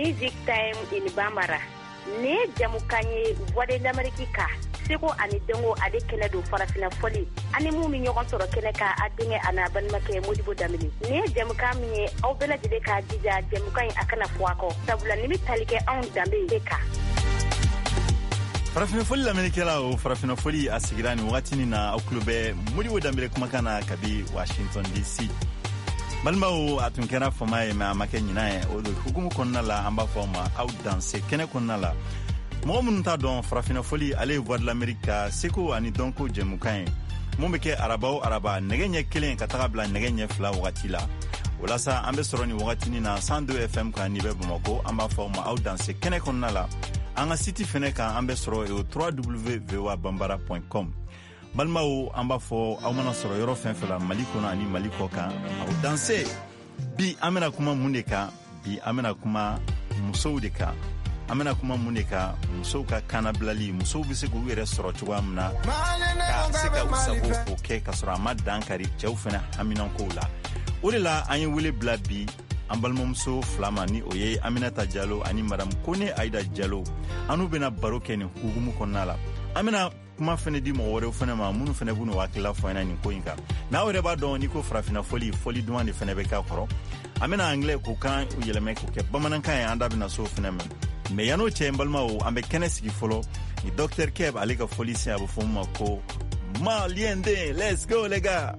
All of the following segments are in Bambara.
Music Time in Bambara. Ne jamukanye voix de l'Amérique ka. Seko ani dengo ade kele do farafina foli. Ani mu mi ñogon soro kele ka adinge ana banmake Modibo Damini. Ne jamuka mi aw bela jide ka jija jamuka akana fuako. Sabula nimi talike on dambe ka. Farafina foli l'Amérique la o farafina foli asigirani watini na oklube Modibo Dambe kuma kana kabi Washington DC. Balmao atunkera fama ma makenya na o hukumu konna la amba fama out danse kene konna la mo mun ta don farafina foli aller voir de l'Amérique seko ani donko jemukan mo meke araba negenye kelen katabla negenye fla wakati la wala sa ambe soroni wakati ni na 102 FM ka ni be Bamako amba fama out danse kene konna la anga city feneka ambe soro e www.voabambara.com balmao amba fo awmana soro yoro fenfela maliko na ani maliko kan au danser bi amena kuma muneka bi amena kuma muso de ka amena kuma muneka muso ka kanablali muso bi se go yere soro tuwamna ka se ka usabo ko ke ka soro amadan kari chewfena aminan ko la olila anyi wele blabi ambalmomso flamani oye Aminata Diallo ani madam Kone Aida Diallo anu bena baro kene hugumu konala amena kuma fene di mo wore fene ma munu fene bunu wakila fona ni ko inka na wore ba don ni ko frafina foli duwan de fene be ka koro amena anglais ko kan yeleme ko ke bamanan kan anda bina so fene me yano chembalma o ambe kenesi folo ni Dr Keb alika foli si abu fuma ko maliende let's go les gars.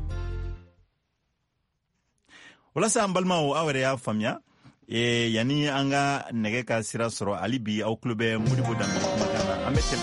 Wala sa ambalma o awere ya famia yani anga nege ka sira soro alibi au klube Modibo Dambe kuma kana amete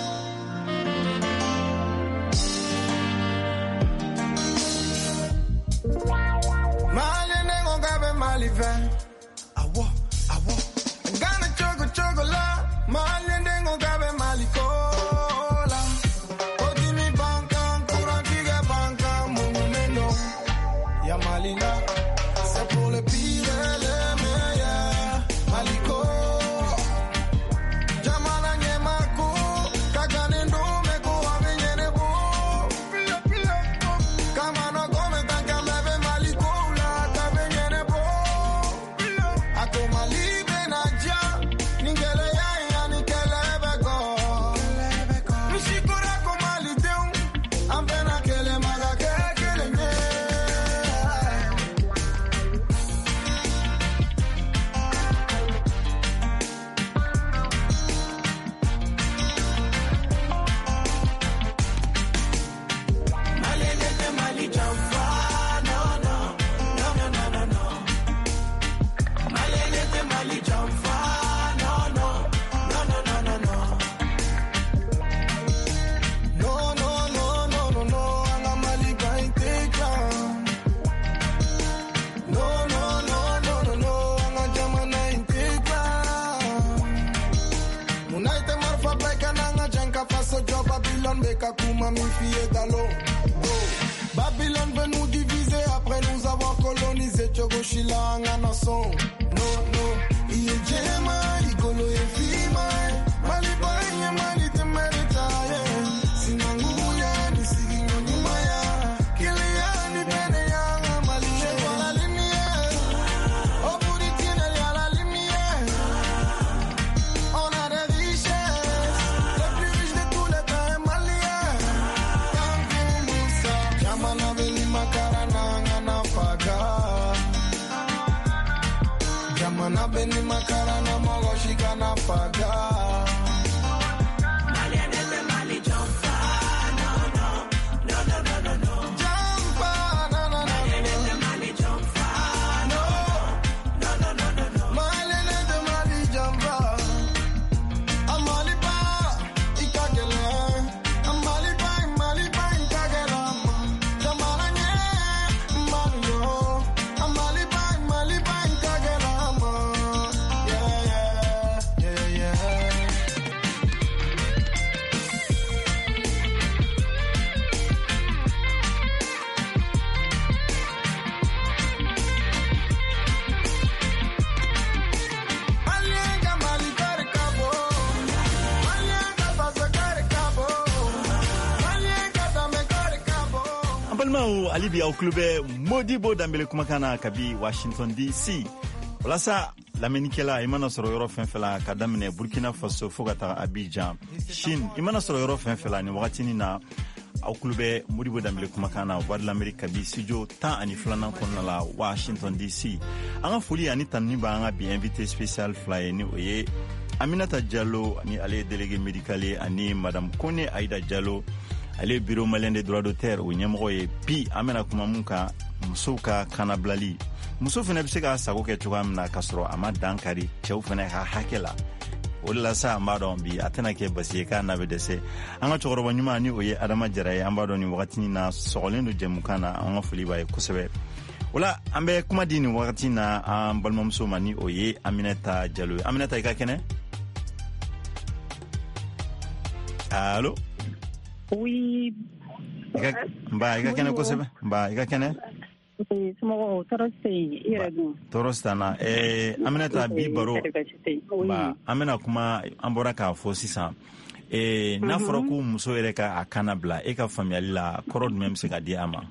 Malivan, awo, Gana chogola, Malendengo gabe malikola. Odini banka, kurantiga banka, munumeno. Ya malina, c'est pour le pire et le meilleur. Maliko, Jamana nyemako, kaganendo meko avenyenebo. Kamano gome tanka mebe malikola, kavenyenebo. Babylone veut nous diviser après nous avoir colonisé. Chogoshilanga nason. No, Iejema, Igolo Efima, Malibanya, Malite Meritaye, Sinanguya, Nisigino Nimaya, Kiliani Beneyanga, Malie, la lumière, au bout du tunnel, y'a la lumière. On a des richesses, les plus riches de tous les temps, Maliens. Kamkumbusa, Jamana Veli Makarana, Nafaga. Jamana Beni Makarana, Mogoshika Nafaga. Alibi au klube Modibo Dambe kuma kana kabi Washington DC. Wala sa lamenikela i mana sɔrɔ yɔrɔ fɛn fɛn la ka daminɛ Burkina Faso fo ka taga Abidjan, Chine, i mana sɔrɔ yɔrɔ fɛn fɛn la ni wagatini na aw kulo bɛ Modibo Dambele kumakan na Voix de l'Amérique kabi studio 12 kɔnɔna la Washington DC. An ka foli ani tanuni b'an ka bi invité spécial fila ye ni o ye Aminata Diallo ni ale délégué médical ye ani Madame Kone Aïda Diallo ale bureau malien des droits d'auteur o ɲɛmɔgɔ ye. Bi an bɛna kuma mun kan musow ka kanabilali. Muso fana bɛ se ka sago kɛ cogoya min na ka sɔrɔ a ma dankari cɛw fana ka hakɛ la. O de la sa an b'a dɔn bi a tɛna kɛ basi ye k'a na bɛ dɛsɛ. An ka cɛkɔrɔba ɲuman ni o ye Adama Jara ye. An b'a dɔn nin wagatini na sɔgɔlen don jɛmukan na an ka foli b'a ye kosɛbɛ. O la an bɛ kuma di nin wagati na an balimamuso ma ni o ye Aminata Diallo ye. Aminata, i ka kɛnɛ? Allo? Oui. I ka kɛnɛ kosɛbɛ? Nba, i ka kɛnɛ? Somɔgɔw tɔɔrɔ tɛ yen, i yɛrɛ dun? Tɔɔrɔ si t'an na. Aminata, bi baro an bɛna kuma, an bɔra k'a fɔ sisan. N'a fɔra ko muso yɛrɛ ka a kana bila, e ka faamuyali la kɔrɔ jumɛn bɛ se ka di a ma?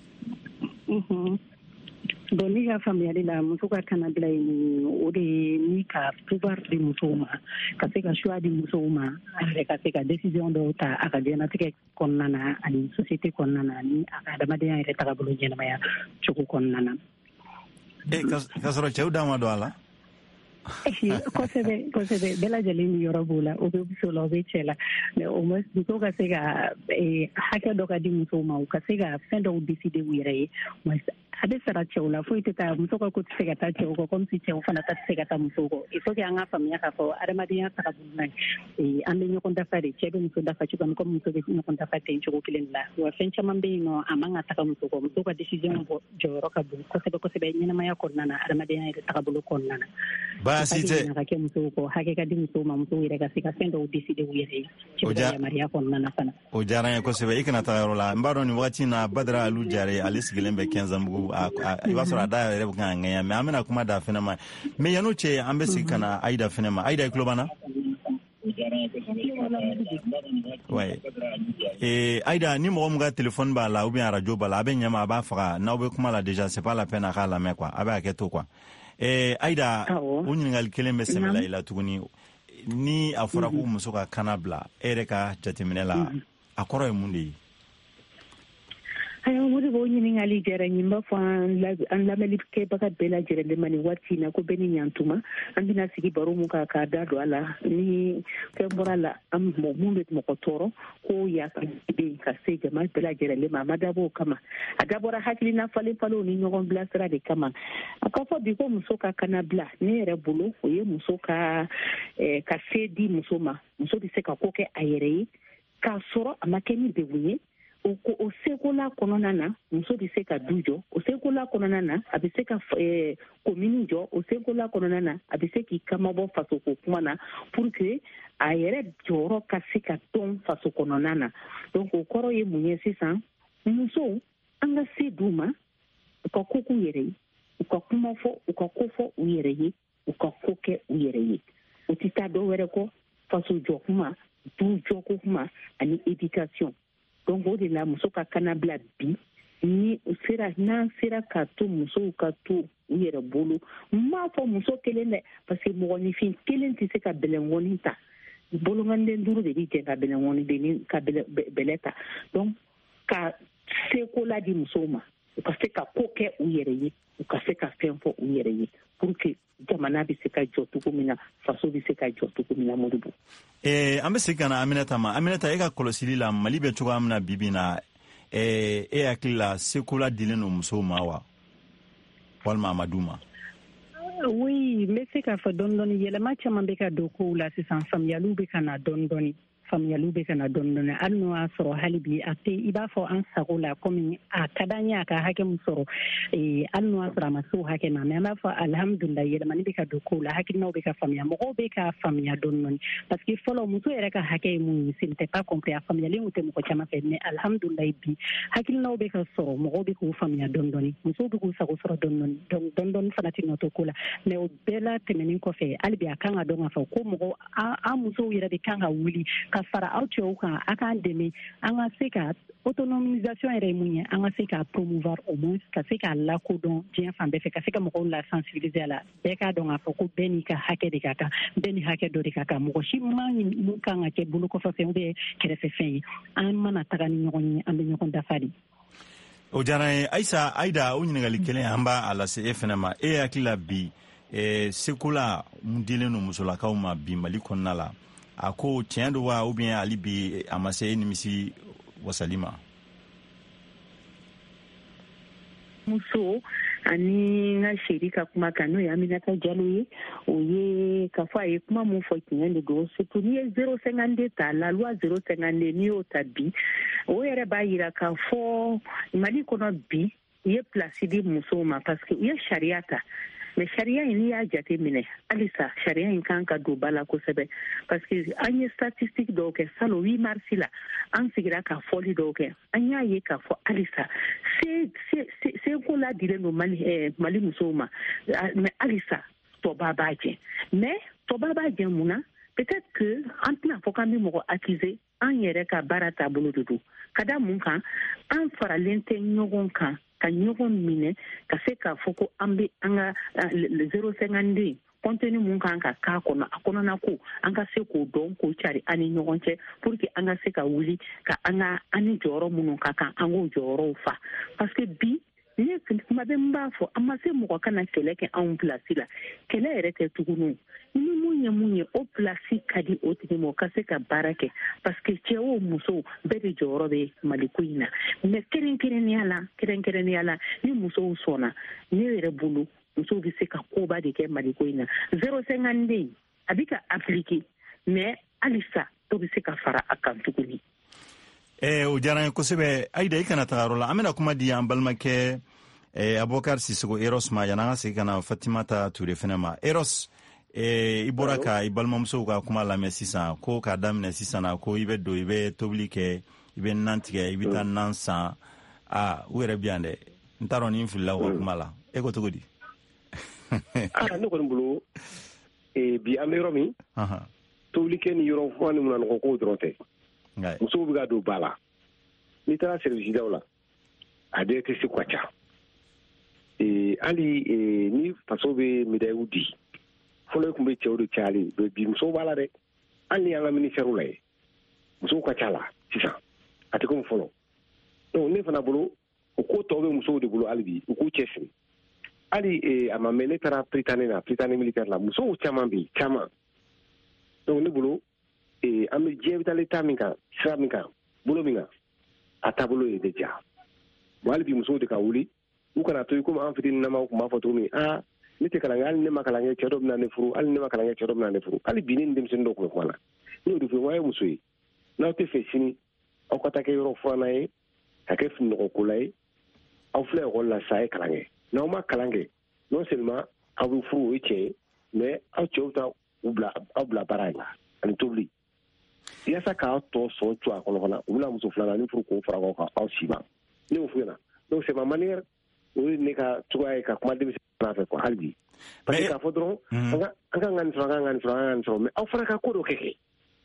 Bon, ni ka faamuyali la muso ka kana bila yen o de ye ni ka pouvoir di musow ma, ka se ka choix di musow ma, a yɛrɛ ka se ka décision dɔw ta a ka diɲɛlatigɛ kɔnɔna na ani société kɔnɔna na ani a ka adamadenya yɛrɛ tagabolo ɲɛnamaya cogo kɔnɔna na. Ka sɔrɔ cɛw da ma don a la? Kosɛbɛ bɛɛ lajɛlen ni yɔrɔ b'o la, o bɛ muso la o bɛ cɛ la, mais au moins musow ka se ka hakɛ dɔ ka di musow ma, u ka se ka fɛn dɔw décider u yɛrɛ ye. A bɛ sara cɛw la, foyi tɛ taa muso ka ko tɛ se ka taa cɛw kɔ comme si cɛw fana ta tɛ se ka taa musow kɔ. Il faut que an ka faamuya k'a fɔ adamadenya tagabolo la an bɛ ɲɔgɔn dafa de, cɛ bɛ muso dafa cogo min comme muso bɛ ɲɔgɔn dafa ten cogo kelen la. Wa fɛn caman bɛ yen nɔ a man ka taga muso kɔ, muso ka décision jɔyɔrɔ ka bon kosɛbɛ ɲɛnamaya kɔnɔna na, adamadenya yɛrɛ tagabolo kɔnɔna na. Baasi tɛ. Ka kɛ musow kɔ, hakɛ ka di musow ma, musow yɛrɛ ka se ka fɛn dɔw décider u yɛrɛ ye. Cɛw ka yamaruya kɔnɔna na fana. O diyara n ye kosɛbɛ, i kana taga yɔrɔ la. N b'a dɔn nin wagati na Badara Alu Jare ale sigilen bɛ Kɛnzanbugu, i b'a sɔrɔ a da yɛrɛ bɛ kan ka ŋɛɲɛ, mais an bɛna kuma da fɛnɛ ma. Mais yan'o cɛ an bɛ segin ka na Aïda fɛnɛ ma. Aïda, i tulo b'an na? Ouais. Aïda, ni mɔgɔ min ka téléphone b'a la ou bien radio b'a la, a bɛ ɲɛma a b'a faga. N'aw bɛ kuma la déjà c'est pas la peine a k'a lamɛn quoi. A bɛ hakɛ to quoi. Aïda, o ɲininkali kelen bɛ sɛmɛ la i la tuguni. Ni a fɔra ko muso ka kana bila, e yɛrɛ ka jateminɛ la, a kɔrɔ ye mun de ye? Ayo muri bo ɲininkali diyara n ye, n b'a fɔ an lamɛnnikɛbaga bɛɛ lajɛlen ma nin waati in na ko bɛɛ ni ɲantuma. An bɛna sigi baro mun kan k'a da don a la ni fɛn bɔra la mun bɛ mɔgɔ tɔɔrɔ ko yafa bɛ yen ka se jama bɛɛ lajɛlen ma, a ma dabɔ o kama, a dabɔra hakilina falen-falenw ni ɲɔgɔn bilasira de kama. A ka fɔ bi ko muso ka kana bila, ne yɛrɛ bolo o ye muso ka se di muso ma, muso bɛ se ka ko kɛ a yɛrɛ ye k'a sɔrɔ a ma kɛ ni degun ye. O sekola kɔnɔna na muso bɛ se ka du jɔ, o sekola kɔnɔna na a bɛ se ka komini jɔ, o sekola kɔnɔna na a bɛ se k'i kamabɔ fasoko kuma na pour que a yɛrɛ jɔyɔrɔ ka se ka dɔn faso kɔnɔna na. Donc o kɔrɔ ye mun ye sisan, musow an ka se d'u ma, u ka ko k'u yɛrɛ ye, u ka kuma fɔ, u ka ko fɔ u yɛrɛ ye, u ka ko kɛ u yɛrɛ ye. O tɛ taa dɔ wɛrɛ kɔ, faso jɔ kuma, du jɔko kuma ani éducation. Donc o de la muso ka kana bila bi ni n'an sera ka to musow ka to u yɛrɛ bolo. N m'a fɔ muso kelen dɛ, parce que mɔgɔninfin kelen tɛ se ka bɛlɛnkɔni ta, bolonganden 5 de bɛ jɛ ka bɛlɛnkɔni ka bɛlɛ ta. Donc ka seko la di musow ma, u ka se ka ko kɛ u yɛrɛ ye, u ka se ka fɛn fɔ u yɛrɛ ye pour que jamana bɛ se ka jɔ cogo min na, faso bɛ se ka jɔ cogo min na. Modibo, an bɛ segin ka na Aminata ma. Aminata, e ka kɔlɔsili la Mali bɛ cogoya min na bi bi in na, e hakili la seko la dilen don musow ma wa walima a ma d'u ma? Oui, n bɛ se k'a fɔ dɔɔni dɔɔni yɛlɛma caman bɛ ka don kow la sisan, faamuyaliw bɛ ka na dɔɔni dɔɔni. Faamuyaliw bɛ ka na dɔɔni dɔɔni, hali n'o y'a sɔrɔ hali bi a tɛ i b'a fɔ an sago la komi a ka d'an ye a ka hakɛ min sɔrɔ, hali n'o y'a sɔrɔ a ma se o hakɛ ma, mais an b'a fɔ alhamdulilayi yɛlɛmani bɛ ka don kow la, hakilinaw bɛ ka faamuya, mɔgɔw bɛ ka faamuya dɔɔni dɔɔni, parce que fɔlɔ muso yɛrɛ ka hakɛ ye mun ye, ce n'était pas compris, a faamuyalen tɛ mɔgɔ caman fɛ, mais alhamdulilayi bi hakilinaw bɛ ka sɔrɔ, mɔgɔw bɛ k'u faamuya dɔɔni dɔɔni, musow bɛ k'u sago sɔrɔ dɔɔni dɔɔni, donc dɔɔni dɔɔni fana tɛ nɔ to ko la, mais o bɛɛ la tɛmɛnen kɔfɛ hali bi a kan ka dɔn k'a fɔ ko mɔgɔ an musow yɛrɛ de kan ka wuli ka fara aw cɛw kan, a k'an dɛmɛ, an ka se ka autonomisation yɛrɛ ye mun ye an ka se k'a promouvoir au moins ka se k'a lakodɔn diɲɛ fan bɛɛ fɛ ka se ka mɔgɔw la sensibiliser a la bɛɛ k'a dɔn k'a fɔ ko bɛɛ n'i ka hakɛ de ka kan bɛɛ ni hakɛ dɔ de ka kan mɔgɔ si ma mun kan ka kɛ bolo kɔfɛfɛn ou bien kɛrɛfɛfɛn ye an mana taga ni ɲɔgɔn ye an bɛ ɲɔgɔn dafa de. O diyara n ye Ayida o ɲininkali kelen an b'a lase e fana ma e hakili la bi seko la mun dilen don musolakaw ma bi Mali kɔnɔna la a ko tiɲɛ don wa ou bien hali bi a ma se e nimisi wasali ma. Muso ani n ka seri ka kuma kan n'o ye Aminata Jalo ye o ye ka fɔ a ye kuma mun fɔ tiɲɛ de don surtout n'i ye 052 ta la loi 052 n'i y'o ta bi o yɛrɛ b'a yira k'a fɔ Mali kɔnɔ bi u ye place di musow ma parce que u ye sariya ta mais sariya in n'i y'a jate minɛ halisa sariya in kan ka don ba la kosɛbɛ parce que an ye statistique dɔw kɛ salon 8 mars la an sigira ka fɔli dɔw kɛ an y'a ye k'a fɔ halisa seko ladilen don Mali musow ma mais halisa tɔba b'a jɛ mais tɔba b'a jɛ mun na peut-être que an tɛna fɔ k'an bɛ mɔgɔ accuser an yɛrɛ ka baara taabolo de don ka da mun kan an faralen tɛ ɲɔgɔn kan ka ɲɔgɔn minɛ ka se k'a fɔ ko an bɛ an ka 052 contenu mun kan ka k'a kɔnɔ a kɔnɔna ko an ka se k'o dɔn k'o cari an ni ɲɔgɔn cɛ pour que an ka se ka wuli ka an ni jɔyɔrɔ minnu ka kan an k'o jɔyɔrɔw fa parce que bi ne kuma bɛ n b'a fɔ an ma se mɔgɔ kana kɛlɛ kɛ anw place la kɛlɛ yɛrɛ tɛ tugunu ni mun ye o place ka di o tigi ma o ka se ka baara kɛ parce que cɛ o muso bɛɛ de jɔyɔrɔ bɛ Mali ko in na mais kɛrɛnkɛrɛnnenya la ni musow sɔnna ne yɛrɛ bolo musow bɛ se ka koba de kɛ Mali ko in na 052 a bɛ ka appliquer mais halisa dɔ bɛ se ka fara a kan tuguni. O diyara n ye kosɛbɛ Ayida i kana taga yɔrɔ la an bɛna kuma di an balimakɛ Abubakar Sisoko Eros ma yan'an ka segin ka na Fatimata Ture fana ma Eros i bɔra ka i balimamusow ka kuma lamɛn sisan ko k'a daminɛ sisan na ko i bɛ don i bɛ tobili kɛ i bɛ nan tigɛ i bɛ taa nan san u yɛrɛ bi yan dɛ n t'a dɔn ni n filila u ka kuma la e ko cogo di. Ne kɔni bolo bi an bɛ yɔrɔ min tobili kɛ ni yɔrɔ fɔ ni munanɔgɔ ko dɔrɔn tɛ musow bɛ ka don ba la n'i taara service daw la a bɛɛ tɛ se ka ca hali ni faso bɛ médaille di fɔlɔ tun bɛ cɛw de cayali bi musow b'a la dɛ hali an ka ministère la ye musow ka ca la sisan a tɛ komi fɔlɔ donc ne fana bolo o ko tɔw bɛ musow de bolo hali bi u k'u cɛsiri hali a ma mɛn ne taara Prytanée militaire la musow caman bɛ yen caman donc ne bolo an bɛ diɲɛ bɛ taa l'état min kan sira min kan bolo min kan a taabolo ye de ja bon hali bi musow de ka wuli u kana to komi an fitininama tun b'a fɔ cogo min ne tɛ kalan kɛ hali ne ma kalan kɛ cɛ dɔ bɛna ne furu hali ne ma kalan kɛ cɛ dɔ bɛna ne furu hali bi ne ni denmisɛnnin dɔw tun bɛ kuma na ne y'o de fɔ n ko a ye muso ye n'aw tɛ fɛ sini aw ka taa kɛ yɔrɔ furanna ye ka kɛ finɔgɔkola ye aw filɛ ekɔli la sa a ye kalan kɛ n'aw ma kalan kɛ non seulement aw bɛ furu o ye tiɲɛ ye mais aw cɛw ta aw bila baara in na ani tobili yasa k'aw tɔ sɔn co a kɔnɔ fana u bɛna muso filanan ni furu k'o fara ɲɔgɔn kan aw si ma ne y'o f'u ɲɛna donc c'est ma manière o ye ne ka cogoya ye ka kuma denmisɛnnin fɛ quoi hali bi parce que k'a fɔ dɔrɔn an ka nin sɔrɔ mais aw fana ka ko dɔ kɛ.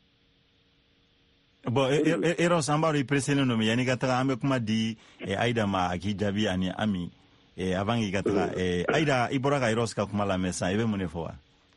Bon Eros an b'a dɔn i preselen don yanni ka taga an bɛ kuma di Ayida ma a k'i jaabi ani Ami avant k'i ka taga Ayida i bɔra ka Eros ka kuma lamɛn sisan i bɛ mun de fɔ wa.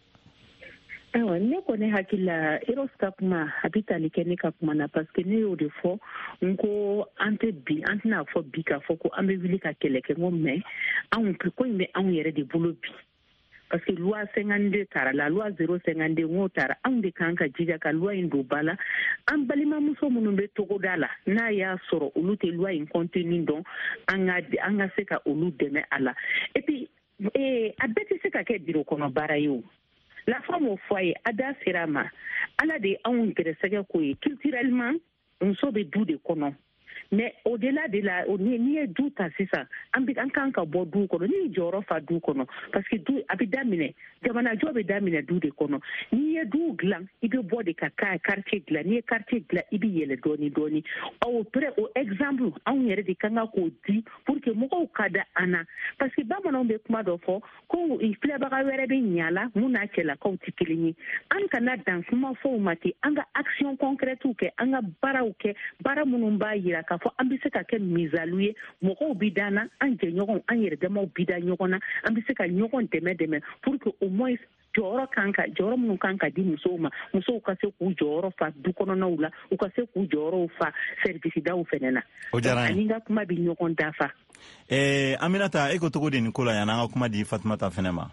Ne kɔni hakili la Eros ka kuma a bɛ tali kɛ ne ka kuma na parce que ne y'o de fɔ n ko an tɛna fɔ bi k'a fɔ ko an bɛ wuli ka kɛlɛ kɛ n ko mais ko in bɛ anw yɛrɛ de bolo bi parce que loi 52 taara la loi 052 n'o taara anw de kan ka jija ka loi in don ba la an balimamuso minnu bɛ togoda la n'a y'a sɔrɔ olu tɛ loi in contenu dɔn an ka se ka olu dɛmɛ a la et puis a bɛɛ tɛ se ka kɛ bureau kɔnɔ baara ye o. La femme au foyer a da sera a ma ala de anw gɛrɛsɛgɛ ko ye culturellement muso bɛ du de kɔnɔ mais au-delà de la n'i ye du ta sisan an kan ka bɔ du kɔnɔ n'i jɔyɔrɔ fa du kɔnɔ parce que du a bɛ daminɛ jamanajɔ bɛ daminɛ du de kɔnɔ n'i ye du dilan i bɛ bɔ de ka quartier dilan n'i ye quartier dilan i bɛ yɛlɛ dɔɔni o exemple anw yɛrɛ de kan ka k'o di pour que mɔgɔw ka da an na parce que bamananw bɛ kuma dɔ fɔ ko filɛbaga wɛrɛ bɛ ɲa la mun n'a cɛlakaw tɛ kelen ye an kana dan kuma fɔw ma ten an ka action concrète kɛ an ka baaraw kɛ baara minnu b'a jira ka k'a fɔ an bɛ se ka kɛ misalu ye mɔgɔw bi d'an na an jɛɲɔgɔnw an yɛrɛ damaw bi da ɲɔgɔn na an bɛ se ka ɲɔgɔn dɛmɛ pour que au moins jɔyɔrɔ minnu kan ka di musow ma musow ka se k'u jɔyɔrɔ fa du kɔnɔnaw la u ka se k'u jɔyɔrɔw fa service daw fɛnɛ na ani ka kuma bɛ ɲɔgɔn dafa. Aminata e ko cogo di nin ko la yan an ka kuma di Fatumata fɛnɛ ma?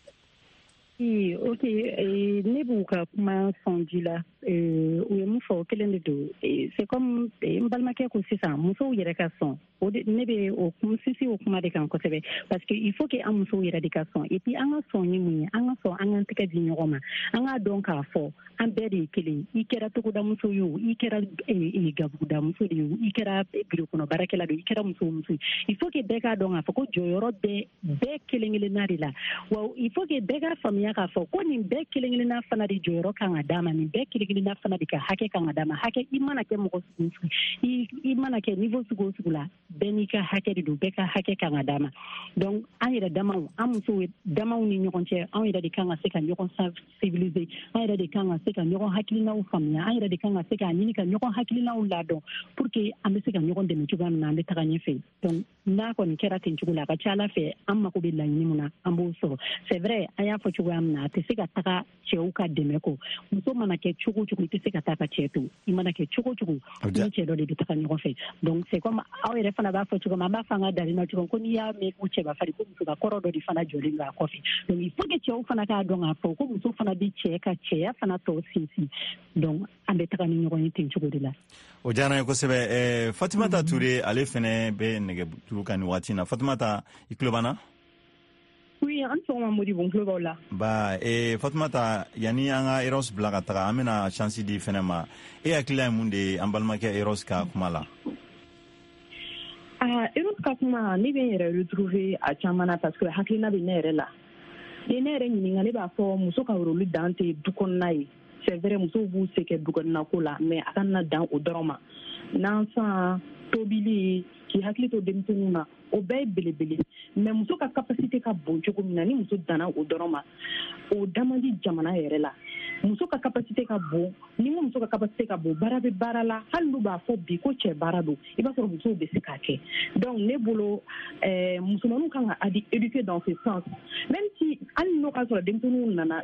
Ok, ne b'u ka kuma sɔnji la u ye mun fɔ o kelen de don c'est comme n balimakɛ ko sisan musow yɛrɛ ka sɔn ne bɛ o sinsin o kuma de kan kosɛbɛ parce que il faut que an musow yɛrɛ de ka sɔn et puis an ka sɔn ye mun ye an ka sɔn an ka tɛgɛ di ɲɔgɔn ma an k'a dɔn k'a fɔ an bɛɛ de ye kelen i kɛra togodamuso ye o i kɛra gabugudamuso de ye o i kɛra birokɔnɔ baarakɛla de i kɛra muso il faut que bɛɛ k'a dɔn k'a fɔ ko jɔyɔrɔ bɛɛ kelen kelenna de la wa il faut que bɛɛ k'a faamuya k'a fɔ ko nin bɛɛ kelen kelenna fana de jɔyɔrɔ kan ka d'a ma nin bɛɛ kelen kelenna fana de ka hakɛ kan ka d'a ma hakɛ i mana kɛ mɔgɔ sugu i mana kɛ niveau sugu o sugu la bɛɛ n'i ka hakɛ de don bɛɛ ka hakɛ kan ka d'a ma donc an yɛrɛ damaw an musow damaw ni ɲɔgɔn cɛ an yɛrɛ de kan ka se ka ɲɔgɔn civiliser an yɛrɛ de kan ka se ka ɲɔgɔn hakilinaw faamuya an yɛrɛ de kan ka se k'a ɲini ka ɲɔgɔn hakilinaw ladɔn pour que an bɛ se ka ɲɔgɔn dɛmɛ cogoya min na an bɛ taga ɲɛfɛ donc n'a kɔni kɛra ten cogo la a ka ca ala fɛ an mako bɛ laɲini min na an b'o sɔrɔ c'est vrai an y'a fɔ cogoya min na a tɛ se ka taga cɛw ka dɛmɛ kɔ muso mana kɛ cogo cogo i tɛ se ka taa ka cɛ to i mana kɛ cogo cogo ni cɛ dɔ de bɛ taga ɲɔgɔn fɛ donc c'est comme aw yɛrɛ fana b'a fɔ cogo min an b'a fɔ an ka darina cogo ko n'i y'a mɛn ko cɛba fari ko muso ka kɔrɔ dɔ de fana jɔlen don a kɔfɛ donc il faut que cɛw fana k'a dɔn k'a fɔ ko muso fana bɛ cɛ ka cɛya fana tɔ sinsin donc an bɛ taga ni ɲɔgɔn ye ten cogo de la. O diyara n ye kosɛbɛ Fatumata Ture ale fɛnɛ bɛ nɛgɛjuru kan nin waati na Fatumata i tulo b'an na? Oui, an sɔgɔma Modibo n tulo b'aw la. Fatumata yani an ka Eros bila ka taga an bɛna chance di fɛnɛ ma e hakilila ye mun de ye an balimakɛ Eros ka kuma la? Eros ka kuma ne bɛ n yɛrɛ retrouver a caman na parce que hakilina bɛ ne yɛrɛ la ni ne yɛrɛ ɲininka ne b'a fɔ muso ka rôle dan tɛ du kɔnɔna ye c'est vrai musow b'u se kɛ du kɔnɔna ko la mais a kana dan o dɔrɔn ma nansan tobili k'i hakili to denmisɛnninw na o bɛɛ ye belebele mais muso ka capacité ka bon cogo min na ni muso danna o dɔrɔn ma o da man di jamana yɛrɛ la muso ka capacité ka bon ni ko muso ka capacité ka bon baara bɛ baara la hali n'u b'a fɔ bi ko cɛ baara don i b'a sɔrɔ musow bɛ se k'a kɛ donc ne bolo musomaninw kan ka éduquer dans ce sens même si hali n'o ka sɔrɔ denmisɛnninw nana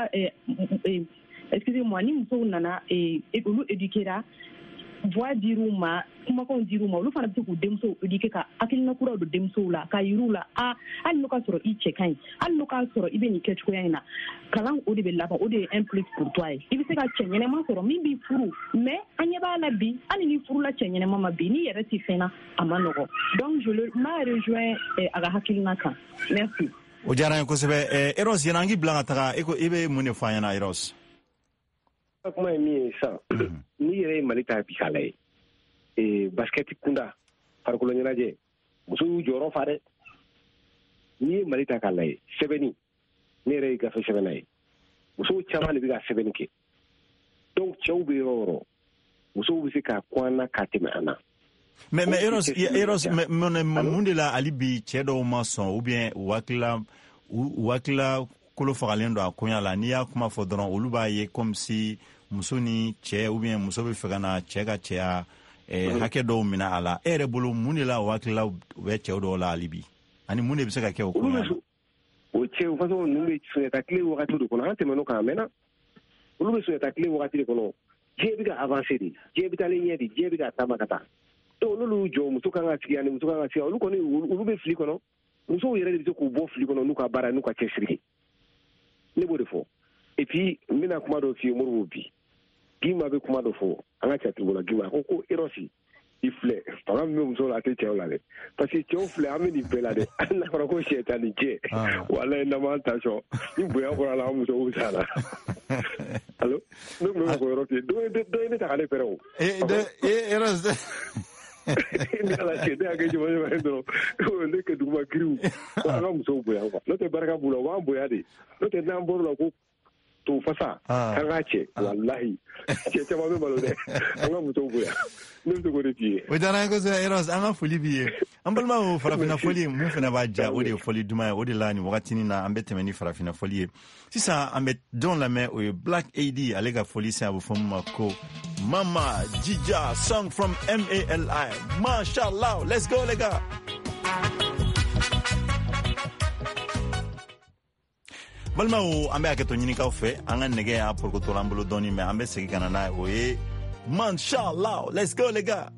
excusez-moi ni musow nana olu éduquera voix dir'u ma kumakanw dir'u ma olu fana bɛ se k'u denmusow éduquer ka hakilina kuraw don denmusow la ka yir'u la hali n'o ka sɔrɔ i cɛ ka ɲi hali n'o ka sɔrɔ i bɛ nin kɛ cogoya in na kalan o de bɛ laban o de ye un plus pour toi ye i bɛ se ka cɛ ɲɛnɛma sɔrɔ min b'i furu mais an ɲɛ b'a la bi hali ni furula cɛ ɲɛnɛma ma bi n'i yɛrɛ tɛ fɛn na a ma nɔgɔ donc m'a rejoint a ka hakilina kan merci. O diyara n ye kosɛbɛ Eros yanni an k'i bila ka taga i bɛ mun de fɔ an ɲɛna Eros? kuma ye min ye sisan n'i yɛrɛ ye Mali ta bi k'a lajɛ basket kunda farikolo ɲɛnajɛ musow y'u jɔyɔrɔ fa dɛ n'i ye Mali ta k'a lajɛ sɛbɛnni ne yɛrɛ ye gafe sɛbɛnna ye musow caman de bɛ ka sɛbɛnni kɛ donc cɛw bɛ yɔrɔ o yɔrɔ musow bɛ se ka kun an na ka tɛmɛ an na. mais Eros mun de la hali bi cɛ dɔw ma sɔn ou bien u hakilila kolo fagalen don a koɲa la n'i y'a kuma fɔ dɔrɔn olu b'a ye comme si muso ni cɛ ou bien muso bɛ fɛ ka na cɛ ka cɛya hakɛ dɔw minɛ a la e yɛrɛ bolo mun de la o hakilila bɛ cɛw dɔw la hali bi ani mun de bɛ se ka kɛ o koɲa la? o cɛw façon ninnu bɛ sunjata tile wagati de kɔnɔ an tɛmɛn'o kan a mɛnna olu bɛ sunjata tile wagati de kɔnɔ diɲɛ bɛ ka avancer de diɲɛ bɛ taalen ɲɛ de diɲɛ bɛ ka taama ka taa donc n'olu jɔ muso kan ka sigi ani muso kan ka sigi olu kɔni olu bɛ fili kɔnɔ musow yɛrɛ de bɛ se k'u bɔ fili kɔnɔ n'u ka baara n'u ka cɛsiri ne b'o de fɔ et puis n bɛna kuma dɔ f'i ye Moribo bi Gima bɛ kuma dɔ fɔ an ka cɛtigiw la Gima ko Erosi i filɛ fanga min bɛ muso la a tɛ cɛw la dɛ parce que cɛw filɛ an bɛ nin bɛɛ la dɛ hali n'a fɔra ko sɛtan ni cɛ walayi n'an m'an ta sɔn ni bonya bɔra la an musow bɛ s'a la allo ne tun bɛ fɔ yɔrɔ f'i ye dɔ ye ne ta ka ne pɛrɛ o. Erosi ni ala cɛ ne y'a kɛ jama ye dɔrɔn ne kɛ duguma kiriw ko an ka musow bonya quoi n'o tɛ barika b'u la u b'an bonya de n'o tɛ n'an bɔr'o la ko to fasa kan ce wallahi ce ma me balo de an ga mutu goya nim to gore ji o dana ko sai Eros an foli biye an balma o farafina foli mun fina ba ja o de foli duma o de lani wakati ni na ambete meni farafina foli sisa ambet don la main o Black AD alega foli sa bu fam ko Mama Jija song from MALI. Mashallah, let's go les gars. Balma o ambe aketo nyini ka fe anga nege ya pour ko torambolo doni me ambe segi kana na o e Mashallah, let's go les gars.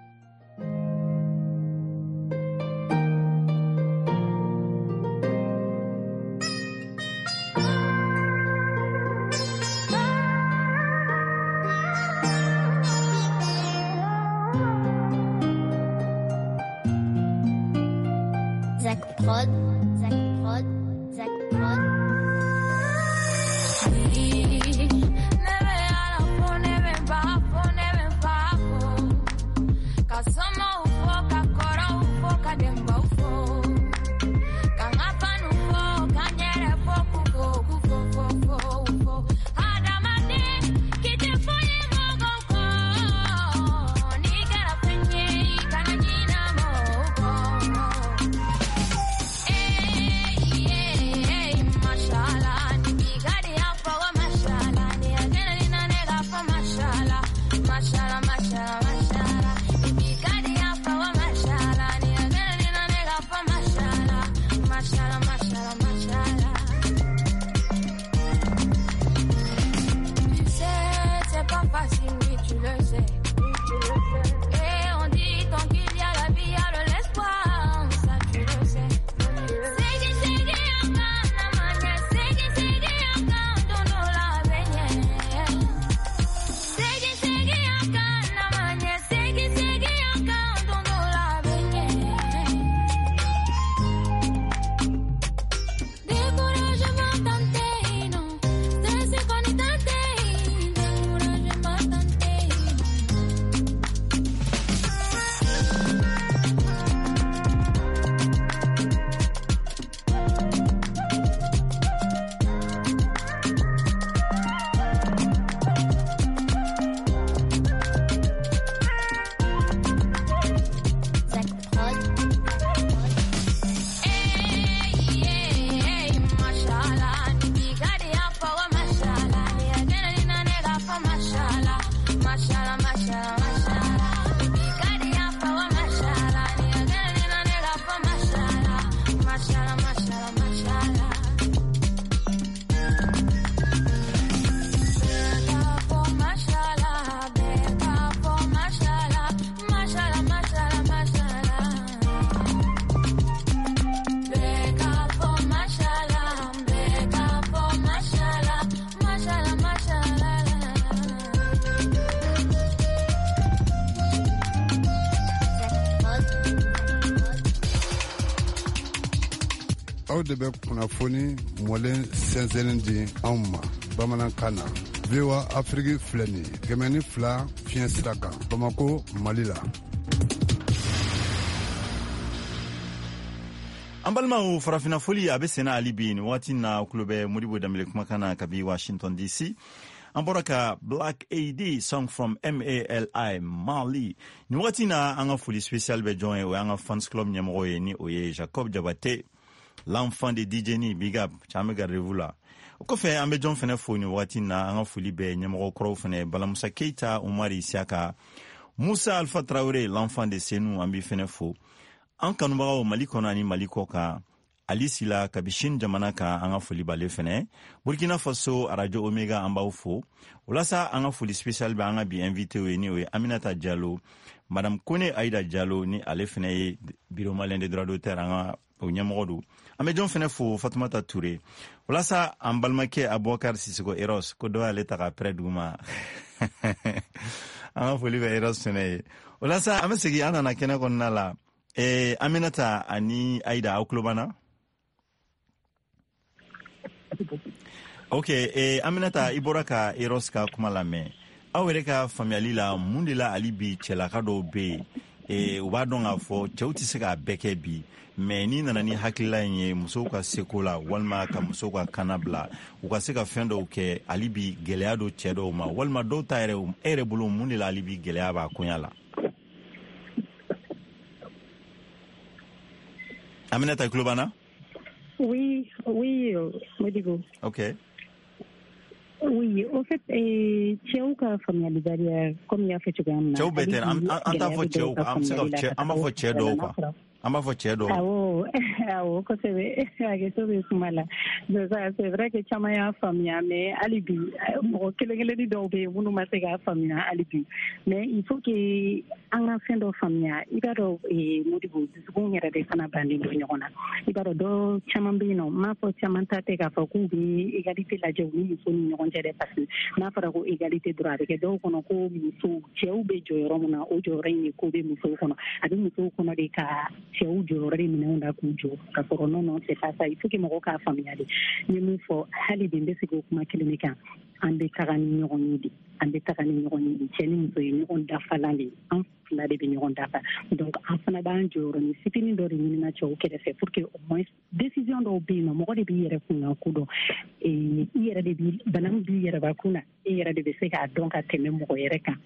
aw de bɛ kunnafoni mɔlen sɛnsɛnnen di anw ma bamanankan na VOA Afrique filɛ nin ye 102 fiɲɛ sira kan Bamako Mali la. An balimaw farafina foli a bɛ sena ali bi ni waati na kulo bɛ Modibo Dambele kumakan na kabi Washington DC. An bɔra ka Black AD song from MALI Mali. Ni waati na an ka foli spécial bɛ jɔn ye o y'an ka fans club ɲɛmɔgɔ ye ni o ye Jacob Jabate, l'enfant de DJ ni Big Up Chame Gardevu la. O kɔfɛ an bɛ jɔn fɛnɛ fo ni waati na an ka foli bɛ ɲɛmɔgɔ kɔrɔw fɛnɛ Balamusa Keita, Umari Isiaka, Musa Alpha Traoré, l'enfant de Senu an bɛ fɛnɛ fo. An kanubagaw Mali kɔnɔ ani Mali kɔ kan Ali Sila kabishin jamana kan an ka foli bale fɛnɛ. Burkina Faso Radio Omega an b'aw fo. Walasa an ka foli spécial bɛ an ka bi invité ye ni o ye Aminata Diallo, Madame Kone Aïda Diallo ni ale fɛnɛ ye Bureau malien des droits d'auteur an ka o ɲɛmɔgɔ do. An bɛ jɔn fɛnɛ fo Fatumata Touré. Walasa an balimakɛ Abubakar Sisoko Eros ko dɔ y'ale ta ka près duguma. An ka foli bɛ Eros fɛnɛ ye. Walasa an bɛ segin an nana kɛnɛ kɔnɔna la. Aminata ani Aïda aw tulo b'an na? Ok, Aminata i bɔra ka Eros ka kuma lamɛn. Aw yɛrɛ ka faamuyali la mun de la hali bi cɛlaka dɔw bɛ yen u b'a dɔn k'a fɔ cɛw tɛ se k'a bɛɛ kɛ bi mais ni nana ni hakilila in ye musow ka seko la walima ka musow ka kana bila u ka se ka fɛn dɔw kɛ hali bi gɛlɛya don cɛ dɔw ma walima dɔw ta yɛrɛ e yɛrɛ bolo mun de la hali bi gɛlɛya b'a koɲa la. Aminata tulo b'an na? Oui, Modibo. Ok. Oui, au fait, cɛw ka faamuyalibaliya comme n y'a fɔ cogoya min na. Cɛw bɛɛ tɛ an t'a fɔ cɛw an bɛ se ka an b'a fɔ cɛ dɔw kan. An b'a fɔ cɛ dɔw. Awɔ kosɛbɛ hakɛto bɛ kuma la. C'est vrai que caman y'a faamuya mais hali bi mɔgɔ kelen-kelenni dɔw bɛ yen minnu ma se k'a faamuya hali bi mais il faut que an ka fɛn dɔ faamuya i b'a dɔn Modibo dusukun yɛrɛ de fana bannen don ɲɔgɔn na i b'a dɔn dɔ caman bɛ yen nɔ n m'a fɔ caman ta tɛ k'a fɔ k'u bɛ égalité lajɛ u ni muso ni ɲɔgɔn cɛ dɛ parce que n'a fɔra ko égalité dɔrɔn a bɛ kɛ dɔw kɔnɔ ko muso cɛw bɛ jɔ yɔrɔ min na o jɔyɔrɔ in de ko bɛ musow kɔnɔ a bɛ musow kɔnɔ de ka cɛw jɔyɔrɔ de minɛnw da k'u jɔ ka sɔrɔ non c'est pas ça il faut que mɔgɔw k'a faamuya de n ye min fɔ hali bi n bɛ segin o kuma kelen de kan an bɛ taga ni ɲɔgɔn ye de an bɛ taga ni ɲɔgɔn ye de cɛ ni muso ye ɲɔgɔn dafalan de an fila de bɛ ɲɔgɔn dafa donc an fana b'an jɔyɔrɔ ni fitinin dɔ de ɲinina cɛw kɛrɛfɛ pour que au moins décision dɔw bɛ yen nɔ mɔgɔ de b'i yɛrɛ kunkan ko dɔn i yɛrɛ de bi bana min b'i yɛrɛbakun na e yɛrɛ de bɛ se k'a dɔn ka tɛmɛ mɔgɔ yɛrɛ kan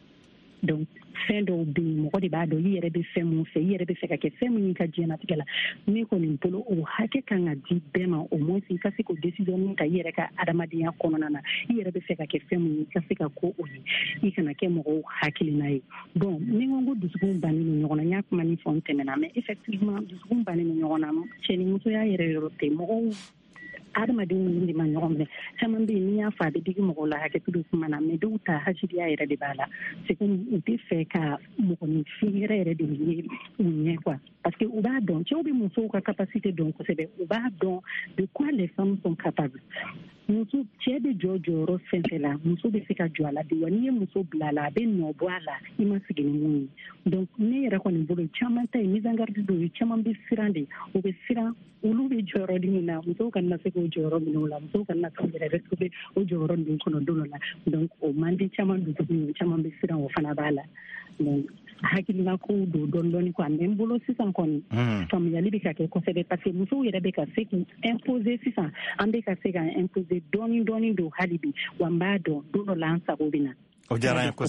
donc fɛn dɔw bɛ yen mɔgɔ de b'a dɔn i yɛrɛ bɛ fɛn mun fɛ i yɛrɛ bɛ fɛ ka kɛ fɛn min ka diɲɛnatigɛ la ne kɔni bolo o hakɛ kan ka di bɛɛ ma au moins i ka se k'o décision ta i yɛrɛ ka adamadenya kɔnɔna na i yɛrɛ bɛ fɛ ka kɛ fɛn mun i ka se ka ko o ye i kana kɛ mɔgɔw hakilina ye bon ni n ko dusukun bannen don ɲɔgɔn na n y'a kuma ni fɔ n tɛmɛna mais effectivement dusukun bannen don ɲɔgɔn na cɛ ni musoya yɛrɛ yɔrɔ tɛ mɔgɔw adamadenw de ma ɲɔgɔn minɛ caman bɛ yen n'i y'a fɔ a bɛ digi mɔgɔw la hakɛto bɛ kuma na mais dɔw ta hasidiya yɛrɛ de b'a la c'est comme u tɛ fɛ ka mɔgɔninfin yɛrɛ de ye u ɲɛ quoi parce que u b'a dɔn cɛw bɛ musow ka capacité dɔn kosɛbɛ u b'a dɔn de quoi les femmes sont capables muso cɛ bɛ jɔ jɔyɔrɔ fɛn fɛn la muso bɛ se ka jɔ a la bi wa n'i ye muso bila a la a bɛ nɔ bɔ a la i ma sigi ni mun ye donc ne yɛrɛ kɔni bolo caman ta ye mise en garde dɔw ye caman bɛ siran de u bɛ siran olu bɛ jɔyɔrɔ di min na musow kana se k'o jɔyɔrɔ minɛ o la musow kana se yɛrɛ retrouver o jɔyɔrɔ ninnu kɔnɔ don dɔ la donc o man di caman dusukun ye caman bɛ siran o fana b'a la donc hakilina kow don dɔɔni quoi mais n bolo sisan kɔni faamuyali bɛ ka kɛ kosɛbɛ parce que musow yɛrɛ bɛ ka se k'u imposer sisan an bɛ ka se ka imposer dɔɔni don hali bi wa n b'a dɔn don dɔ la an sago bɛ na. O diyara n ye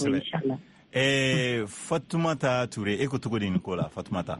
kosɛbɛ. Fatumata Ture e ko cogo di nin ko la Fatumata?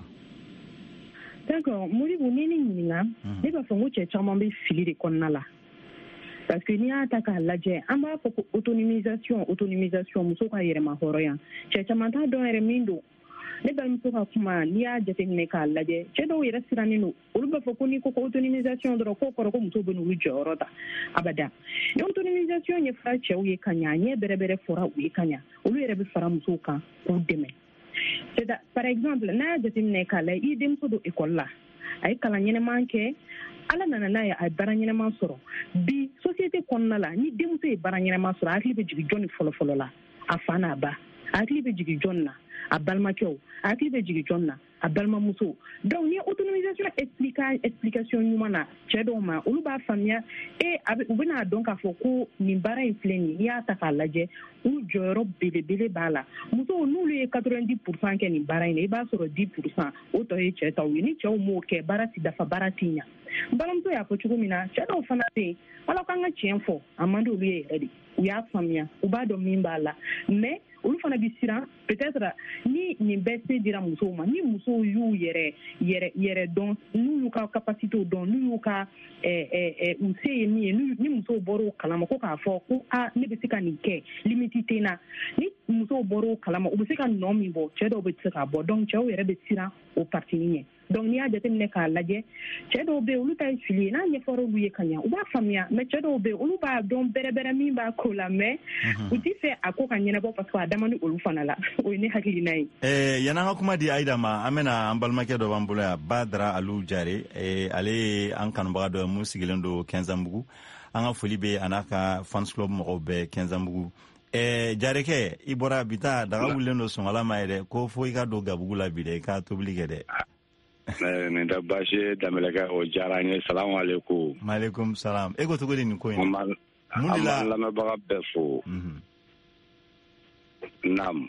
D'accord Modibo ni ne ɲininka ne b'a fɔ n ko cɛ caman bɛ fili de kɔnɔna la parce que n'i y'a ta k'a lajɛ an b'a fɔ ko autonomisation muso ka yɛrɛma hɔrɔnya cɛ caman t'a dɔn yɛrɛ min don ne balimuso ka kuma n'i y'a jateminɛ k'a lajɛ cɛ dɔw yɛrɛ sirannen don olu b'a fɔ ko n'i ko autonomisation dɔrɔn k'o kɔrɔ ko muso bɛ n'olu jɔyɔrɔ ta abada ni autonomisation ɲɛfɔra cɛw ye ka ɲɛ ɲɛ bɛrɛbɛrɛ fɔra u ye ka ɲɛ olu yɛrɛ bɛ fara musow kan k'u dɛmɛ par exemple n'a y'a jateminɛ k'a lajɛ i denmuso don école la a ye kalan ɲɛnɛman kɛ ala nana n'a ye a ye baara ɲɛnɛman sɔrɔ bi société kɔnɔna la ni denmuso ye baara ɲɛnɛman sɔrɔ a hakili bɛ jigin jɔn fɔlɔfɔlɔ la a fa n'a ba a hakili bɛ jigin jɔn na a balimakɛw a hakili bɛ jigin jɔn na a balimamuso donc ni autonomisation explication ɲuman na cɛ dɔw ma olu b'a faamuya u bɛna dɔn k'a fɔ ko nin baara in filɛ nin n'i y'a ta k'a lajɛ u jɔyɔrɔ belebele b'a la musow n'olu ye 90% kɛ nin baara in na i b'a sɔrɔ 10% o tɔ ye cɛ taw ye ni cɛw m'o kɛ baara ti dafa baara ti ɲa n balimamuso y'a fɔ cogo min na cɛ dɔw fana bɛ yen ala k'an ka tiɲɛ fɔ a man di olu ye yɛrɛ de u y'a faamuya u b'a dɔn min b'a la mais olu fana bɛ siran peut-être ni nin bɛɛ se dira musow ma ni musow y'u yɛrɛ dɔn n'u y'u ka capacité dɔn n'u y'u ka u se ye min ye ni musow bɔra o kalama ko k'a fɔ ko ne bɛ se ka nin kɛ limite tɛ n na ni musow bɔra o kalama u bɛ se ka nɔ min bɔ cɛ dɔw bɛ se k'a bɔ donc cɛw yɛrɛ bɛ siran o parti ɲɛ donc n'i y'a jateminɛ k'a lajɛ cɛ dɔw bɛ yen olu ta ye fili ye n'a ɲɛfɔra olu ye ka ɲɛ u b'a faamuya mais cɛ dɔw bɛ yen olu b'a dɔn bɛrɛbɛrɛ min b'a ko la mais u tɛ fɛ a ko ka ɲɛnabɔ parce que a dama ni olu fana la o ye ne hakilina ye. Yan'an ka kuma di Ayida ma an bɛna an balimakɛ dɔ b'an bolo yan Badara Alu Jare ale ye an kanubaga dɔ ye mun sigilen don Kɛnzanbugu an ka foli bɛ a n'a ka fans club mɔgɔw bɛɛ Kɛnzanbugu. Jarekɛ i bɔra bi taa daga wulilen don sɔngala ma ye dɛ ko fo i ka don gabugu la bi dɛ i ka tobili kɛ dɛ. nin da baasi Danbɛlɛkɛ o diyara n ye salamu aleykum. Maaleykum salam e ko cogo di nin ko in na. An b'a lamɛnbaga bɛɛ fo. Naam.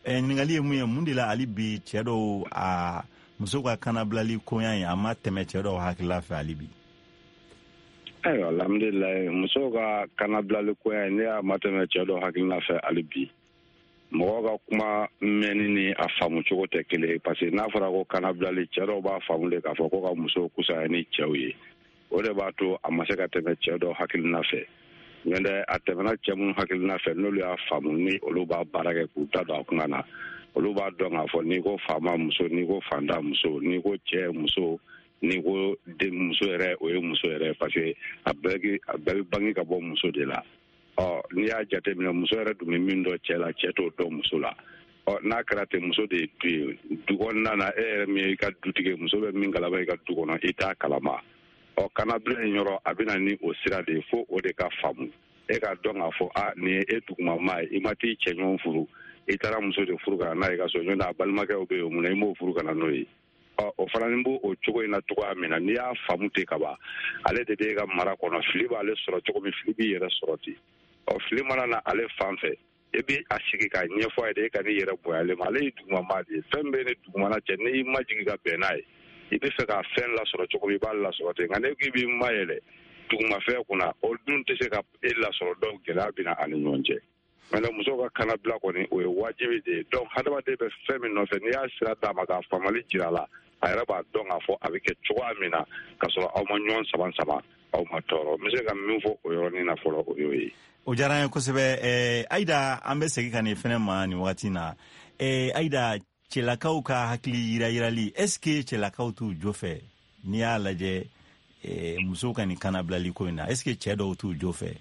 ɲininkali ye mun ye mun de la hali bi cɛ dɔw a muso ka kanabilali koɲa ye a ma tɛmɛ cɛ dɔw hakilila fɛ hali bi. ayiwa alhamdulilayi muso ka kanabilali koɲa ye ne y'a ma tɛmɛ cɛ dɔw hakilila fɛ hali bi mɔgɔ ka kuma mɛnni ni a faamu cogo tɛ kelen ye parce que n'a fɔra ko kanabilali cɛ dɔw b'a faamu de k'a fɔ ko ka muso kusaya ni cɛw ye o de b'a to a ma se ka tɛmɛ cɛ dɔw hakilina fɛ mais a tɛmɛna cɛ minnu hakilina fɛ n'olu y'a faamu ni olu b'a baara kɛ k'u ta don a kunna na olu b'a dɔn k'a fɔ n'i ko faama muso n'i ko fanda muso n'i ko cɛ muso n'i ko den muso yɛrɛ o ye muso yɛrɛ parce que a bɛɛ bɛ bange ka bɔ muso de la n'i y'a jateminɛ muso yɛrɛ dun bɛ min dɔn cɛ la cɛ t'o dɔn muso la n'a kɛra ten muso de ye du ye du kɔnɔna na e yɛrɛ min ye i ka dutigi muso bɛ min kalama i ka du kɔnɔ i t'a kalama kanabila in yɔrɔ a bɛna ni o sira de ye fo o de ka faamu e ka dɔn k'a fɔ nin ye e dugumama ye i ma t'i cɛ ɲɔgɔn furu i taara muso de furu kana n'a ye ka so ɲɔgɔn a balimakɛw bɛ yen mun na i m'o furu kana n'o ye o fana ni b'o o cogo in na cogoya min na n'i y'a faamu ten ka ban ale de b'e ka mara kɔnɔ fili b'ale sɔrɔ cogo min fili b'i yɛrɛ sɔrɔ ten fili mana na ale fan fɛ e bɛ a sigi ka ɲɛfɔ a ye de e ka n'i yɛrɛ bonyale ma ale ye dugumama de ye fɛn bɛɛ ni dugumana cɛ n'i ma jigin ka bɛn n'a ye i bɛ fɛ ka fɛn lasɔrɔ cogo min i b'a lasɔrɔ ten nka ne k'i b'i ma yɛlɛ dugumafɛn kunna o dun tɛ se ka e lasɔrɔ dɔw gɛlɛya bɛ na ani ɲɔgɔn cɛ mais muso ka kanabila kɔni o ye wajibi de ye donc hadamaden bɛ fɛn min nɔfɛ n'i y'a sira d'a ma k'a faamali jira a la a yɛrɛ b'a dɔn k'a fɔ a bɛ kɛ cogoya min na k'a sɔrɔ aw ma ɲɔgɔn sama aw ma tɔɔrɔ n bɛ se ka min fɔ o yɔrɔnin na fɔlɔ o y'o ye. o diyara n ye kosɛbɛ Ayida an bɛ segin ka nin fɛnɛ ma nin wagati na Ayida cɛlakaw ka hakili yirayirali est-ce que cɛlakaw t'u jo fɛ n'i y'a lajɛ musow ka nin kanabilali ko in na est-ce que cɛ dɔw t'u jo fɛ.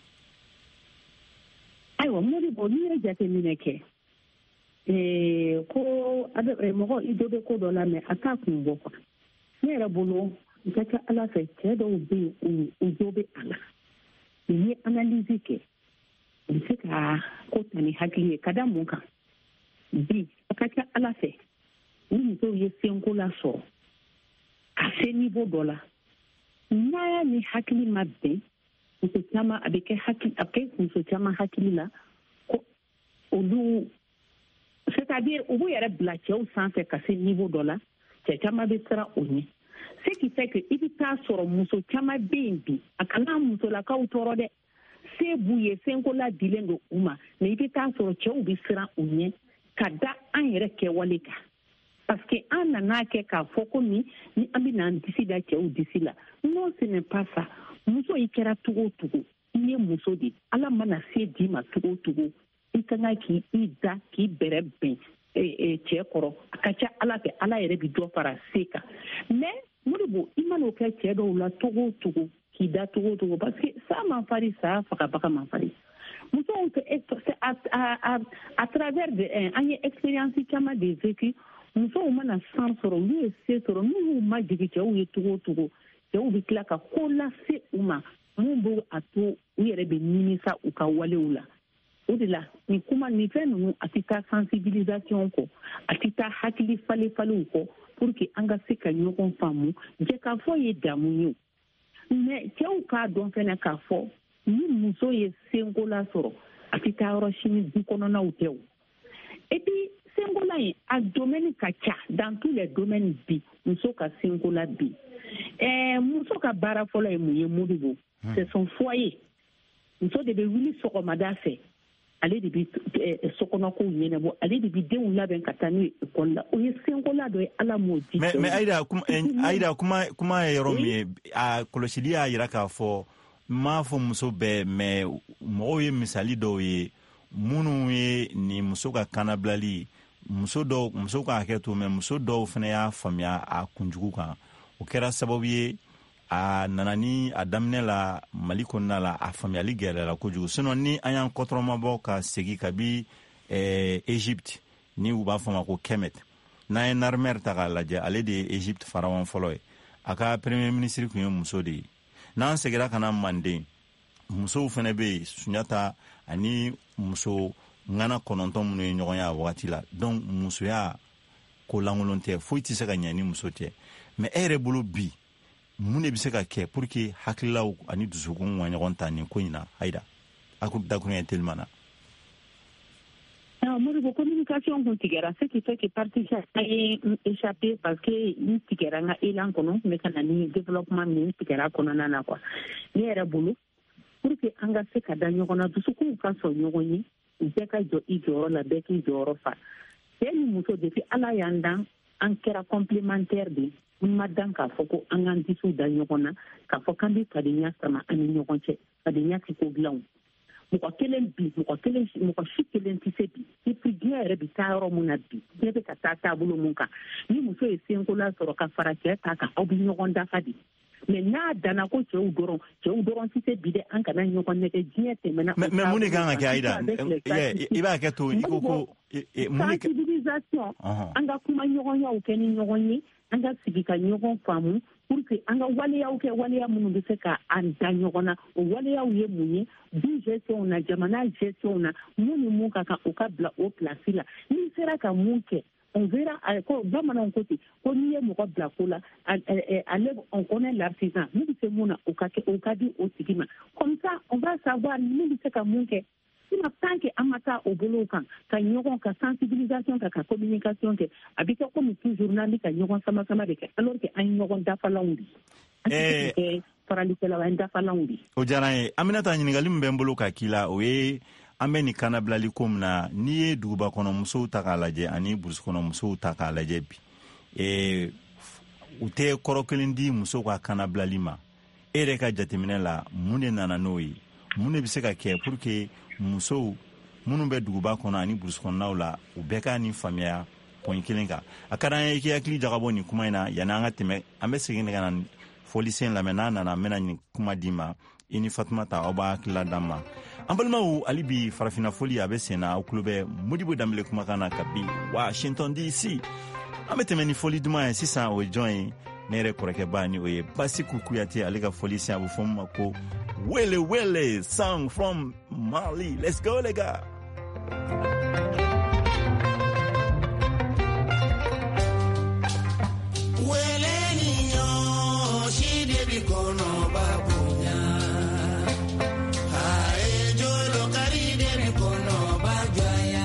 ayiwa Modibo n'i ye jateminɛ kɛ ko mɔgɔ i dɔ bɛ ko dɔ la mɛ a t'a kun bɔ quoi ne yɛrɛ bolo i ka kɛ ala fɛ cɛ dɔw bɛ yen u jo bɛ a la n'i ye analyse kɛ u bɛ se ka ko ta ni hakili ye ka da mun kan bi a ka kɛ ala fɛ ni musow ye senko la sɔrɔ ka se niveau dɔ la n'a y'a ni hakili ma bɛn muso caman a bɛ kɛ muso caman hakili la ko olu c'est-à-dire u b'u yɛrɛ bila cɛw sanfɛ ka se niveau dɔ la cɛ caman bɛ siran o ɲɛ ce qui fait que i bɛ taa sɔrɔ muso caman bɛ yen bi a kana musolakaw tɔɔrɔ dɛ se b'u ye senko la dilen don u ma mais i bɛ taa sɔrɔ cɛw bɛ siran u ɲɛ ka da an yɛrɛ kɛwale kan parce que an nana kɛ k'a fɔ ko ni an bɛna an disi da cɛw disi la non ce n'est pas ça muso i kɛra cogo o cogo i ye muso de ala mana se d'i ma cogo o cogo i ka kan k'i da k'i bɛrɛ bɛn cɛ kɔrɔ a ka ca ala fɛ ala yɛrɛ bɛ dɔ fara se kan mais Modibo i mana o kɛ cɛ dɔw la cogo o cogo k'i da cogo o cogo parce que sa man fari sa fagabaga man fari musow à travers an ye expérience caman de vécu musow mana san sɔrɔ olu ye se sɔrɔ n'u y'u ma jigin cɛw ye cogo o cogo cɛw bɛ tila ka ko lase u ma mun b'o a to u yɛrɛ bɛ nimisa u ka walew la o de la nin fɛn ninnu a tɛ taa sensibilisation kɔ a tɛ taa hakili falen-falenw kɔ pour que an ka se ka ɲɔgɔn faamu jɛkafɔ ye damu ye mais cɛw k'a dɔn fɛnɛ k'a fɔ ni muso ye senko la sɔrɔ a tɛ taa yɔrɔ si ni du kɔnɔnaw tɛ o et puis senko la in a domaine ka ca dans tous les domaines bi muso ka senko la bi muso ka baara fɔlɔ ye mun ye Modibo c'est son foyer muso de bɛ wuli sɔgɔmada fɛ ale de bɛ sokɔnɔkow ɲɛnabɔ ale de bɛ denw labɛn ka taa n'u ye ekɔli la o ye senkola dɔ ye ala m'o di cɛw ma. mais Ayida kuma ye yɔrɔ min ye a kɔlɔsili y'a jira k'a fɔ n m'a fɔ muso bɛɛ mais mɔgɔw ye misali dɔw ye minnu ye nin muso ka kanabilali muso ka hakɛ to mais muso dɔw fana y'a faamuya a kunjugu kan o kɛra sababu ye a nana ni a daminɛ la Mali kɔnɔna la a faamuyali gɛlɛyara kojugu sinon ni an y'an kɔtɔrɔmabɔ ka segin kabi Egypte ni u b'a fɔ ma ko Kemet n'an ye Narmer ta k'a lajɛ ale de ye Egypte pharaon fɔlɔ ye a ka premier ministre tun ye muso de ye n'an segira ka na Manden musow fana bɛ yen Sunjata ani muso ŋana 9 minnu ye ɲɔgɔn ye a wagati la donc musoya ko lankolon tɛ foyi tɛ se ka ɲɛ ni muso tɛ mais e yɛrɛ bolo bi mun de bɛ se ka kɛ pour que hakililaw ani dusukun ka ɲɔgɔn ta nin ko in na Ayida a ko dakuruɲɛ telima na. Modibo ko ni communication kun tigɛra ce qui fait que participants ye échappé parce que n tigɛra n ka élan kɔnɔ n tun bɛ ka na ni développement min n tigɛra kɔnɔna na quoi ne yɛrɛ bolo pour que an ka se ka da ɲɔgɔn na dusukun ka sɔn ɲɔgɔn ye bɛɛ ka jɔ i jɔyɔrɔ la bɛɛ k'i jɔyɔrɔ fa cɛ ni muso depuis ala y'an dan an kɛra complémentaire de n ma dan k'a fɔ ko an k'an disiw da ɲɔgɔn na k'a fɔ k'an bɛ fadenya sama an ni ɲɔgɔn cɛ fadenya tɛ ko dilanw mɔgɔ si kelen tɛ se bi et puis diɲɛ yɛrɛ bi taa yɔrɔ mun na bi diɲɛ bɛ ka taa taabolo mun kan ni muso ye senkola sɔrɔ ka fara cɛ ta kan aw bɛ ɲɔgɔn dafa de mais n'a danna ko cɛw dɔrɔn tɛ se bi dɛ an kana ɲɔgɔn nɛgɛ diɲɛ tɛmɛna. mais mun de kan ka kɛ Aïda i b'a kɛ to i ko ko sensibilisation an ka kuma ɲɔgɔnyaw kɛ ni ɲɔgɔn ye an ka sigi ka ɲɔgɔn faamu pour que an ka waleyaw kɛ waleya minnu bɛ se ka an da ɲɔgɔn na o waleyaw ye mun ye du gestion na jamana gestion na mun ni mun ka kan o ka bila o place la n'i sera ka mun kɛ on verra ko bamananw ko ten ko n'i ye mɔgɔ bila ko la ale on connaît l'artisan min bɛ se mun na o ka di o tigi ma comme ça on va savoir min bɛ se ka mun kɛ sinon tant que an ma taa o bolo kan ka ɲɔgɔn ka sensibilisation kɛ ka communication kɛ a bɛ kɛ comme toujours n'an bɛ ka ɲɔgɔn sama de kɛ alors que an ye ɲɔgɔn dafalanw de an tɛ kɛ faralikɛlaw an dafalanw de. o diyara n ye Aminata ɲininkali min bɛ n bolo ka k'i la o ye an bɛ nin kanabilali ko min na n'i ye duguba kɔnɔ musow ta k'a lajɛ ani burusi kɔnɔ musow ta k'a lajɛ bi u tɛ kɔrɔ kelen di musow ka kanabilali ma e yɛrɛ ka jateminɛ la mun de nana n'o ye mun de bɛ se ka kɛ pour que musow minnu bɛ duguba kɔnɔ ani burusi kɔnɔnaw la u bɛɛ ka nin faamuya pɔn kelen kan a ka d'an ye i k'i hakili jagabɔ nin kuma in na yanni an ka tɛmɛ an bɛ segin ka na fɔli sen lamɛn n'a nana an bɛna nin kuma d'i ma i ni Fatumata aw b'a hakilila d'an ma an balimaw hali bi farafina foli a bɛ sen na aw tulo bɛ Modibo Danbele kumakan na kabi Washington DC an bɛ tɛmɛ ni foli duman ye sisan o ye jɔn ye ne yɛrɛ kɔrɔkɛba ni o ye Basiku Kuyate ale ka foli sen a bɛ fɔ min ma ko Wele Wele song from Mali. Let's go, les gars. Wele niño, she debi kono babunya. Ae jolo kari debi kono bagaya.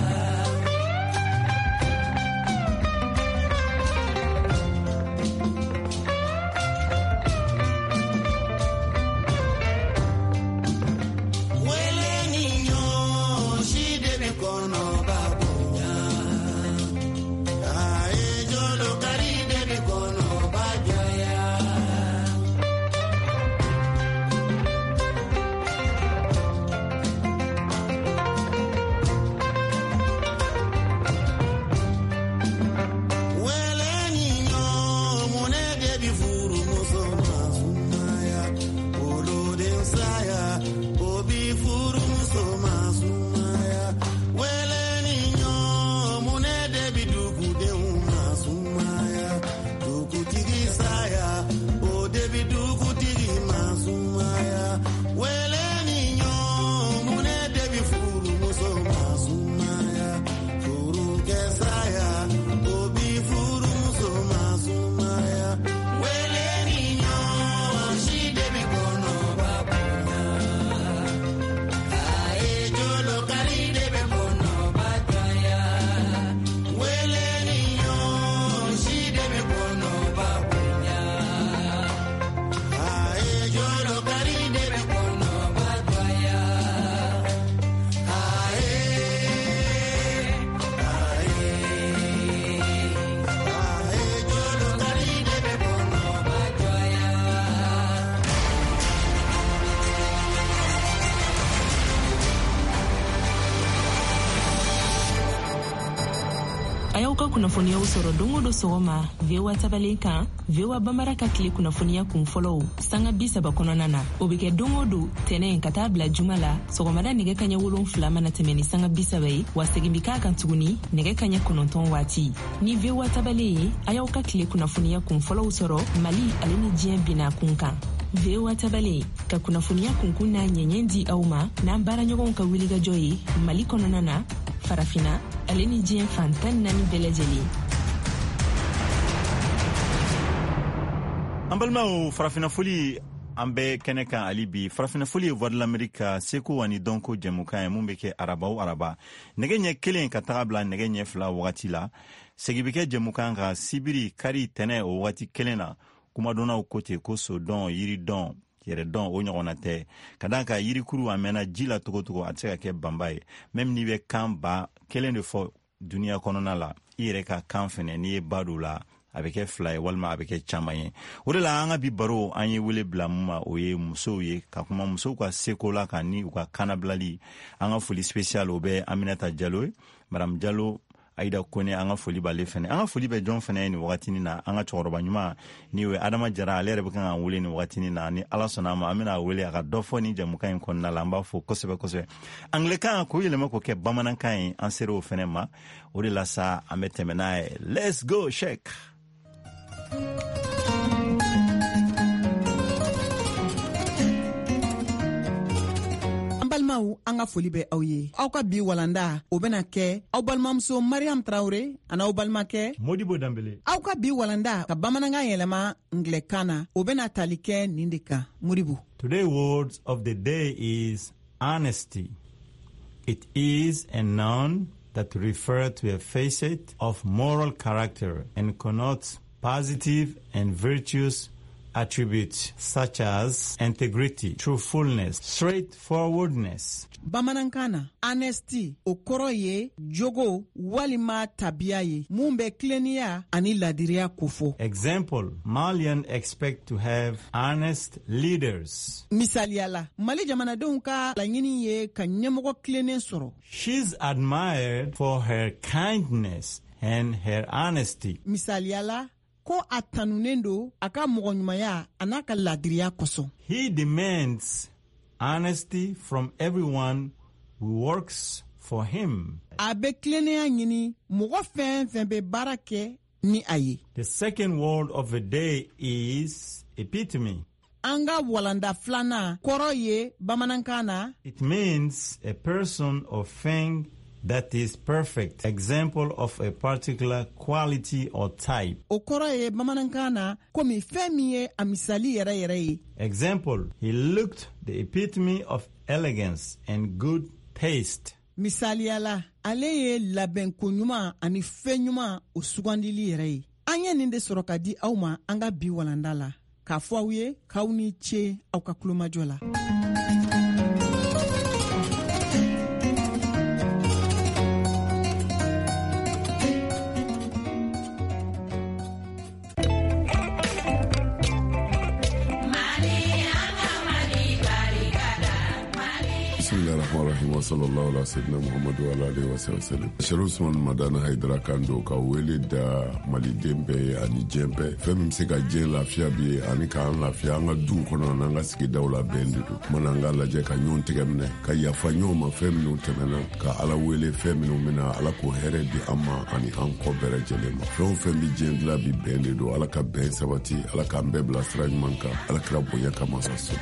Ayaw ka kunnafoniyaw sɔrɔ don o don sɔgɔma VOA tabalen kan VOA Bambara ka tile kunnafoniya kun fɔlɔw sanga 30 kɔnɔna na o bɛ kɛ don o don tɛnɛn ka taa bila juma la sɔgɔmada nɛgɛ kaɲɛ 7 mana tɛmɛ ni sanga 30 ye wa segin bi k'a kan tuguni nɛgɛ kaɲɛ 9 waati ni VOA tabalen ye ayaw ka tile kunnafoniya kun fɔlɔw sɔrɔ Mali ale ni diɲɛ bina kun kan VOA tabalen ka kunnafoniya kunkun n'a ɲɛɲɛ di aw ma n'an baaraɲɔgɔnw ka wulikajɔ ye Mali kɔnɔna na farafina ale ni diɲɛ fantan 4 bɛɛ lajɛlen. An balimaw farafina foli an bɛ kɛnɛ kan ali bi farafina foli ye voix de l'Amérique seko ani dɔnko jɛmukan ye mun bɛ kɛ araba o araba nɛgɛ ɲɛ kelen ka taga bila nɛgɛ ɲɛ fila wagati la segi bɛ kɛ jɛmukan kan sibiri kari tɛnɛ o wagati kelen na kumadɔnnaw ko ten ko so dɔn yiri dɔn yɛrɛ dɔn o ɲɔgɔnna tɛ ka da ka yirikuru a mɛnna ji la togo togo a tɛ se ka kɛ banba ye même n'i bɛ kan ba kelen de fɔ duniya kɔnɔna la i yɛrɛ ka kan fɛnɛ n'i ye ba don la a bɛ kɛ fila ye walima a bɛ kɛ caman ye o de la an ka bi baro an ye wele bila mun ma o ye musow ye ka kuma musow ka seko la ka ni u ka kanabilali an ka foli spécial o bɛ Aminata Jalo ye Madame Jalo Aida Kone an ka foli b'ale fɛnɛ an ka foli bɛ jɔn fɛnɛ ni wagatini na an ka cɛkɔrɔba ɲuman ni o ye Adama Jara ale yɛrɛ bɛ kan ka wele ni wagatini na ni Ala sɔnna a ma an bɛna wele a ka dɔ fɔ ni jamukan in kɔnɔna la an b'a fɔ kosɛbɛ kosɛbɛ anglais ko yɛlɛma ko kɛ bamanankan ye an sera o fɛnɛ ma o de la sa an bɛ tɛmɛ n'a ye let's go Sheikh. Balmaw an ka foli bɛ aw ye aw ka bi walanda o bɛna kɛ aw balimamuso Mariam Traoré ani aw balimakɛ Modibo Dambele aw ka bi walanda ka bamanankan yɛlɛma anglais na o bɛna tali kɛ nin de kan Modibo. Today's words of the day is honesty. It is a noun that refers to a facet of moral character and connotes positive and virtuous attributes such as integrity, truthfulness, straightforwardness. Bamanankana, honesty, o kɔrɔ ye jogo walima tabiya ye mun bɛ tileniya ani ladiriya kofɔ. Example, Malians expect to have honest leaders. Misaliyala, Mali jamanadenw ka laɲini ye ka ɲɛmɔgɔ tilenen sɔrɔ. She's admired for her kindness and her honesty. Misaliyala, ko a tanunen do a ka mɔgɔɲumanya a n'a ka ladiriya kosɔn. He demands honesty from everyone who works for him. A bɛ tilennenya ɲini mɔgɔ fɛn fɛn bɛ baara kɛ ni a ye. The second word of the day is epitome. An ka walanda filanan kɔrɔ ye bamanankan na. It means a person or thing that is perfect. Example of a particular quality or type. O kɔrɔ ye bamanankan na komi fɛn min ye a misali yɛrɛ yɛrɛ ye. Example, he looked the epitome of elegance and good taste. Misaliyala, ale ye labɛnko ɲuman ani fɛn ɲuman o sugandili yɛrɛ ye. An ye nin de sɔrɔ ka di aw ma an ka bi walanda la k'a fɔ aw ye k'aw ni ce aw ka kulomajɔ la. sallallahu ala sayyidina muhammadu ala alihi wa sallam sharu usman madana haidara kando ka wele da maliden bɛɛ ani diɲɛ bɛɛ fɛn min bɛ se ka diɲɛ lafiya bi ani k'an lafiya an ka duw kɔnɔ n'an ka sigidaw la bɛn de don kuma na an ka lajɛ ka ɲɔgɔn tɛgɛ minɛ ka yafa ɲɔgɔn ma fɛn minnu tɛmɛna ka ala wele fɛn minnu bɛna ala k'o hɛrɛ di an ma ani an kɔ bɛɛ lajɛlen ma fɛn o fɛn bi diɲɛ dilan bi bɛn de don ala ka bɛn sabati ala k'an bɛɛ bila sira ɲuman kan ala kira bonya kama sa so.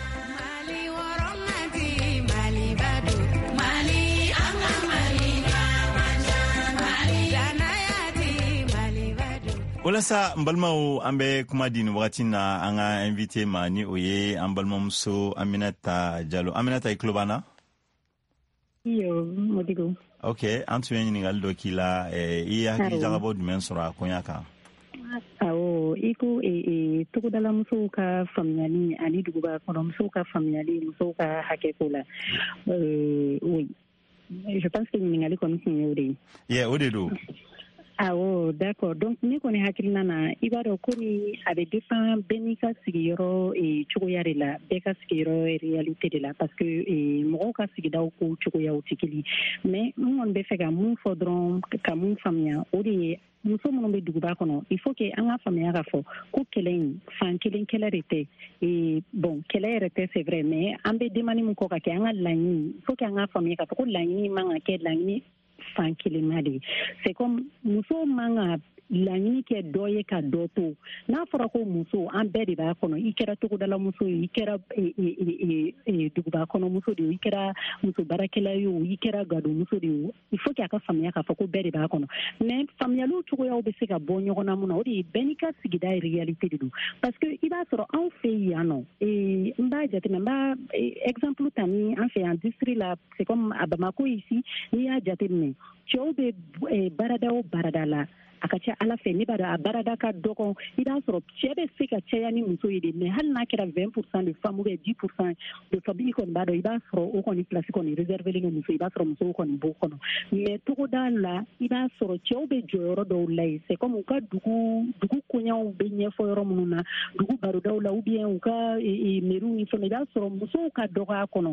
Walasa n balimaw an bɛ kuma di ni wagati na an ka invité ma ni o ye an balimamuso Aminata Jalo. Aminata i tulo b'an na? Iyo, Modibo. Ok, an tun ye ɲininkali dɔ k'i la i ye hakili jagabɔ jumɛn sɔrɔ a koɲa kan? Awɔ, i ko togodala musow ka faamuyali ani duguba kɔnɔ musow ka faamuyali musow ka hakɛko la. Oui, je pense que ɲininkali kɔni kun ye o de ye. Yeah, o de don. Awɔ, d'accord. Donc ne kɔni hakilina na i b'a dɔn komi a bɛ dépend bɛɛ n'i ka sigiyɔrɔ cogoya de la, bɛɛ ka sigiyɔrɔ réalité de la parce que mɔgɔw ka sigidaw ko cogoyaw tɛ kelen mais n kɔni bɛ fɛ ka mun fɔ dɔrɔn ka mun faamuya o de ye muso minnu bɛ duguba kɔnɔ il faut que an ka faamuya ka fɔ ko kɛlɛ in fan kelen kɛlɛ de tɛ bon kɛlɛ yɛrɛ tɛ c'est vrai mais an bɛ demande min kɔ ka kɛ an ka laɲini il faut que an ka faamuya ka fɔ ko laɲini man ka kɛ laɲini fan kelenna de c'est comme muso man ka laɲini kɛ dɔ ye ka dɔ to n'a fɔra ko muso an bɛɛ de b'a kɔnɔ i kɛra togodalamuso ye i kɛra duguba kɔnɔmuso de ye i kɛra muso baarakɛla ye o i kɛra gadonmuso de ye o il faut que a ka faamuya k'a fɔ ko bɛɛ de b'a kɔnɔ mais faamuyaliw cogoyaw bɛ se ka bɔ ɲɔgɔn na mun na o de ye bɛɛ n'i ka sigida réalité de don parce que i b'a sɔrɔ anw fɛ yan nɔ n b'a jateminɛ n b'a exemple ta ni an fɛ yan district la c'est comme à Bamako ici n'i y'a jateminɛ cɛw bɛ baarada o baarada la a ka ca ala fɛ ne b'a dɔn a baarada ka dɔgɔ i b'a sɔrɔ cɛ bɛ se ka caya ni muso ye de mais hali n'a kɛra 20% de femme ou bien 10% de femme i kɔni b'a dɔn i b'a sɔrɔ o kɔni place kɔni réservé don muso i b'a sɔrɔ musow kɔni b'o kɔnɔ mais togoda la i b'a sɔrɔ cɛw bɛ jɔyɔrɔ dɔw la ye c'est comme u ka dugu koɲaw bɛ ɲɛfɔ yɔrɔ minnu na dugu barodaw la ou bien u ka mairie ni fɛn i b'a sɔrɔ musow ka dɔgɔ a kɔnɔ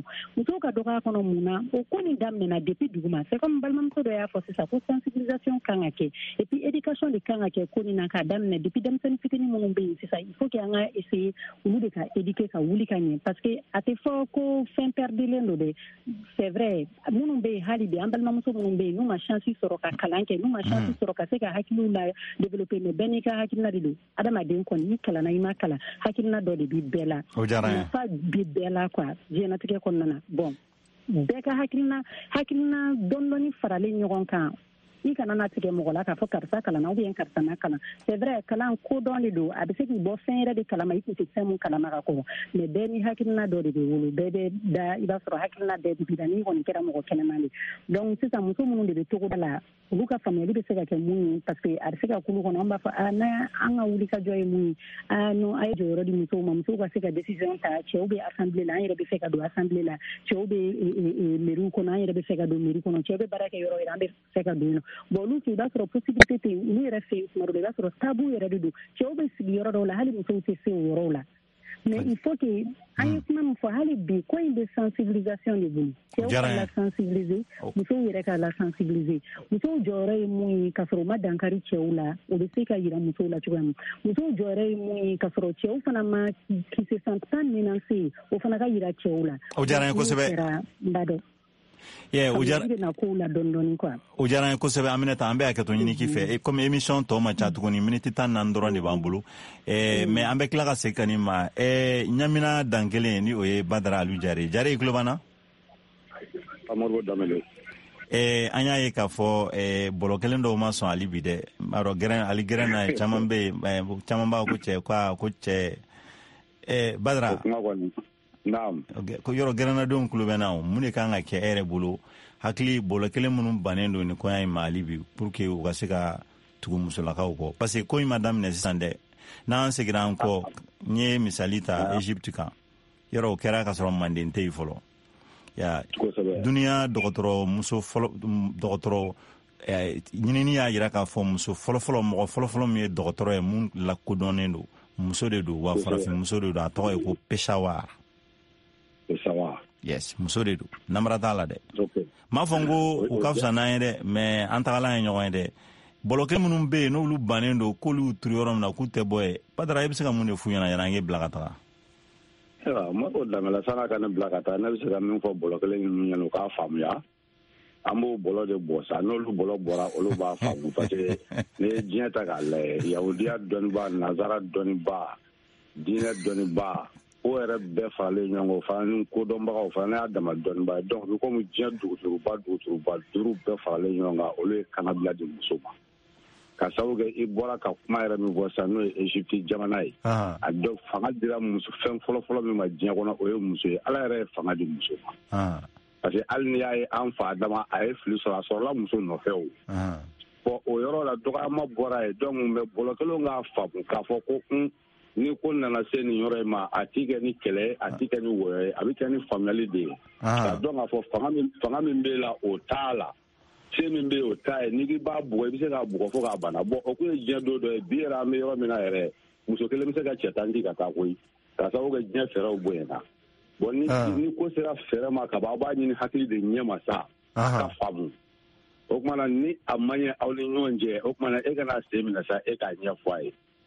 mun na o ko nin daminɛna depuis duguma c'est comme balimamuso dɔ y'a fɔ sisan ko sensibilisation kan ka kɛ et puis éducation de kan ka kɛ ko nin na k'a daminɛ depuis denmisɛnnin fitinin minnu bɛ yen sisan il faut que an ka essayer olu de ka éduquer ka wuli ka ɲɛ parce que a tɛ fɔ ko fɛn perdilen don dɛ c'est vrai minnu bɛ yen hali bi an balimamuso minnu bɛ yen n'u ma chance sɔrɔ ka kalan kɛ n'u ma chance sɔrɔ ka se ka hakiliw la développer mais bɛɛ n'i ka hakilina de don adamaden kɔni i kalanna i ma kalan hakilina dɔ de bi bɛɛ la nafa bi bɛɛ la quoi diɲɛnatigɛ kɔnɔna na bon bɛɛ ka hakilina dɔɔni faralen ɲɔgɔn kan i kana na tigɛ mɔgɔ la k'a fɔ karisa kalanna ou bien karisa na kalan c'est vrai kalan kodɔn de don a bɛ se k'i bɔ fɛn yɛrɛ de kalama i tun tɛ fɛn mun kalama ka kɔrɔ mais bɛɛ ni hakilina dɔ de bɛ wolo bɛɛ bɛ da i b'a sɔrɔ hakilina bɛɛ bi da n'i kɔni kɛra mɔgɔ kɛnɛman de donc sisan muso minnu de bɛ togoda la olu ka faamuyali bɛ se ka kɛ mun ye parce que a bɛ se ka kulu kɔnɔ an b'a fɔ an ka wuli ka jɔ ye mun ye non a ye jɔyɔrɔ di musow ma musow ka se ka décision ta cɛw bɛ assemblée la an yɛrɛ bɛ fɛ ka don assemblée la cɛw bɛ mairie kɔnɔ an yɛrɛ bɛ fɛ ka don mairie kɔnɔ cɛw bɛ baara kɛ yɔrɔ yɛrɛ an bɛ fɛ ka don yen bon olu i b'a sɔrɔ possibilité tɛ olu yɛrɛ fɛ yen tuma dɔ la i b'a sɔrɔ tabou yɛrɛ de don cɛw bɛ sigi yɔrɔ dɔw la hali musow tɛ se o yɔrɔw la mais il faut que an ye kuma min fɔ hali bi ko in bɛ sensibilisation de bolo cɛw ka la sensibiliser musow yɛrɛ ka la sensibiliser musow jɔyɔrɔ ye mun ye k'a sɔrɔ u ma dankari cɛw la o bɛ se ka yira musow la cogoya min musow jɔyɔrɔ ye mun ye k'a sɔrɔ cɛw fana ma qui se sentent pas menacés o fana ka yira cɛw la o diyara n ye kosɛbɛ n b'a dɔn o diyara n ye kosɛbɛ Aminata an bɛ hakɛto ɲini k'i fɛ comme émission tɔ ma ca tuguni miniti 14 dɔrɔn de b'an bolo mais an bɛ tila ka segin ka nin ma ɲamina dan kelen ni o ye Badara Alu Jare Jare i tulo b'an na an y'a ye k'a fɔ bɔlɔ kelen dɔw ma sɔn ali bi dɛ ali gɛrɛn na caman bɛ yen caman b'a ko cɛ Badara ko yɔrɔ gɛrɛnnadenw kulo bɛ na mun de kan ka kɛ e yɛrɛ bolo hakili bɔlɔ kelen minnu bannen don ni kɔɲɔ in ma hali bi pour que u ka se ka tugu musolakaw kɔ parce que ko in ma daminɛ sisan dɛ n'an seginna an kɔ n ye misali ta Egypte kan yɔrɔ o kɛra ka sɔrɔ Manden tɛ yen fɔlɔ duniya dɔgɔtɔrɔmuso fɔlɔ dɔgɔtɔrɔ ɲinini y'a jira k'a fɔ muso fɔlɔfɔlɔ mɔgɔ fɔlɔfɔlɔ min ye dɔgɔtɔrɔ ye mun lakodɔnnen don muso de don wa farafin muso de don a tɔgɔ ye ko Peshawar yes muso de don namara t'a la dɛ m'a fɔ n ko u ka fisa n'an ye dɛ mais an tagalan ye ɲɔgɔn ye dɛ bɔlɔkɛ minnu bɛ yen n'olu bannen don k'olu turu yɔrɔ min na k'u tɛ bɔ ye Badara i bɛ se ka mun de f'u ɲɛna yan'an k'e bila ka taga ma o lamɛla san'a ka ne bila ka taa ne bɛ se ka min fɔ bɔlɔ kelen ninnu ɲɛna u k'a faamuya an b'o bɔlɔ de bɔ sa n'olu bɔlɔ bɔra olu b'a faamu parce que n'i ye diɲɛ ta k'a lajɛ yahudiya dɔnniba nanzara dɔnniba diinɛ dɔnniba o yɛrɛ bɛɛ faralen ɲɔgɔn kan o fana ni kodɔnbagaw fana y'a dama dɔnniba ye donc bi komi diɲɛ duguturuba duuru bɛɛ faralen ɲɔgɔn kan olu ye kanabila di muso ma ka sababu kɛ i bɔra ka kuma yɛrɛ min fɔ sisan n'o ye Egypte jamana ye a dɔ fanga dira muso fɛn fɔlɔfɔlɔ min ma diɲɛ kɔnɔ o ye muso ye Ala yɛrɛ ye fanga di muso ma parce que hali n'i y'a ye an fa Adama a ye fili sɔrɔ a sɔrɔla muso nɔfɛ o bon o yɔrɔ la dɔgɔyama bɔra yen donc mais bɔlɔ kelenw k'a faamu k'a fɔ ko ni ko nana se nin yɔrɔ in ma a t'i kɛ ni kɛlɛ a t'i kɛ ni wɔyɔ ye a bɛ kɛ ni faamuyali de ye k'a dɔn k'a fɔ fanga min b'e la o t'a la se min bɛ yen o t'a ye n'i b'a bugɔ i bɛ se k'a bugɔ fo k'a bana bon o kun ye diɲɛ don dɔ ye bi yɛrɛ an bɛ yɔrɔ min na yɛrɛ muso kelen bɛ se ka cɛ tan di ka taa koyi k'a sababu kɛ diɲɛ fɛɛrɛw bonyana bon ni ko sera fɛɛrɛ ma kaban aw b'a ɲini hakili de ɲɛ ma sa ka faamu o kumana ni a man ɲɛ aw ni ɲɔgɔn cɛ o kumana e kana sen minɛ sa e k'a ɲɛfɔ a ye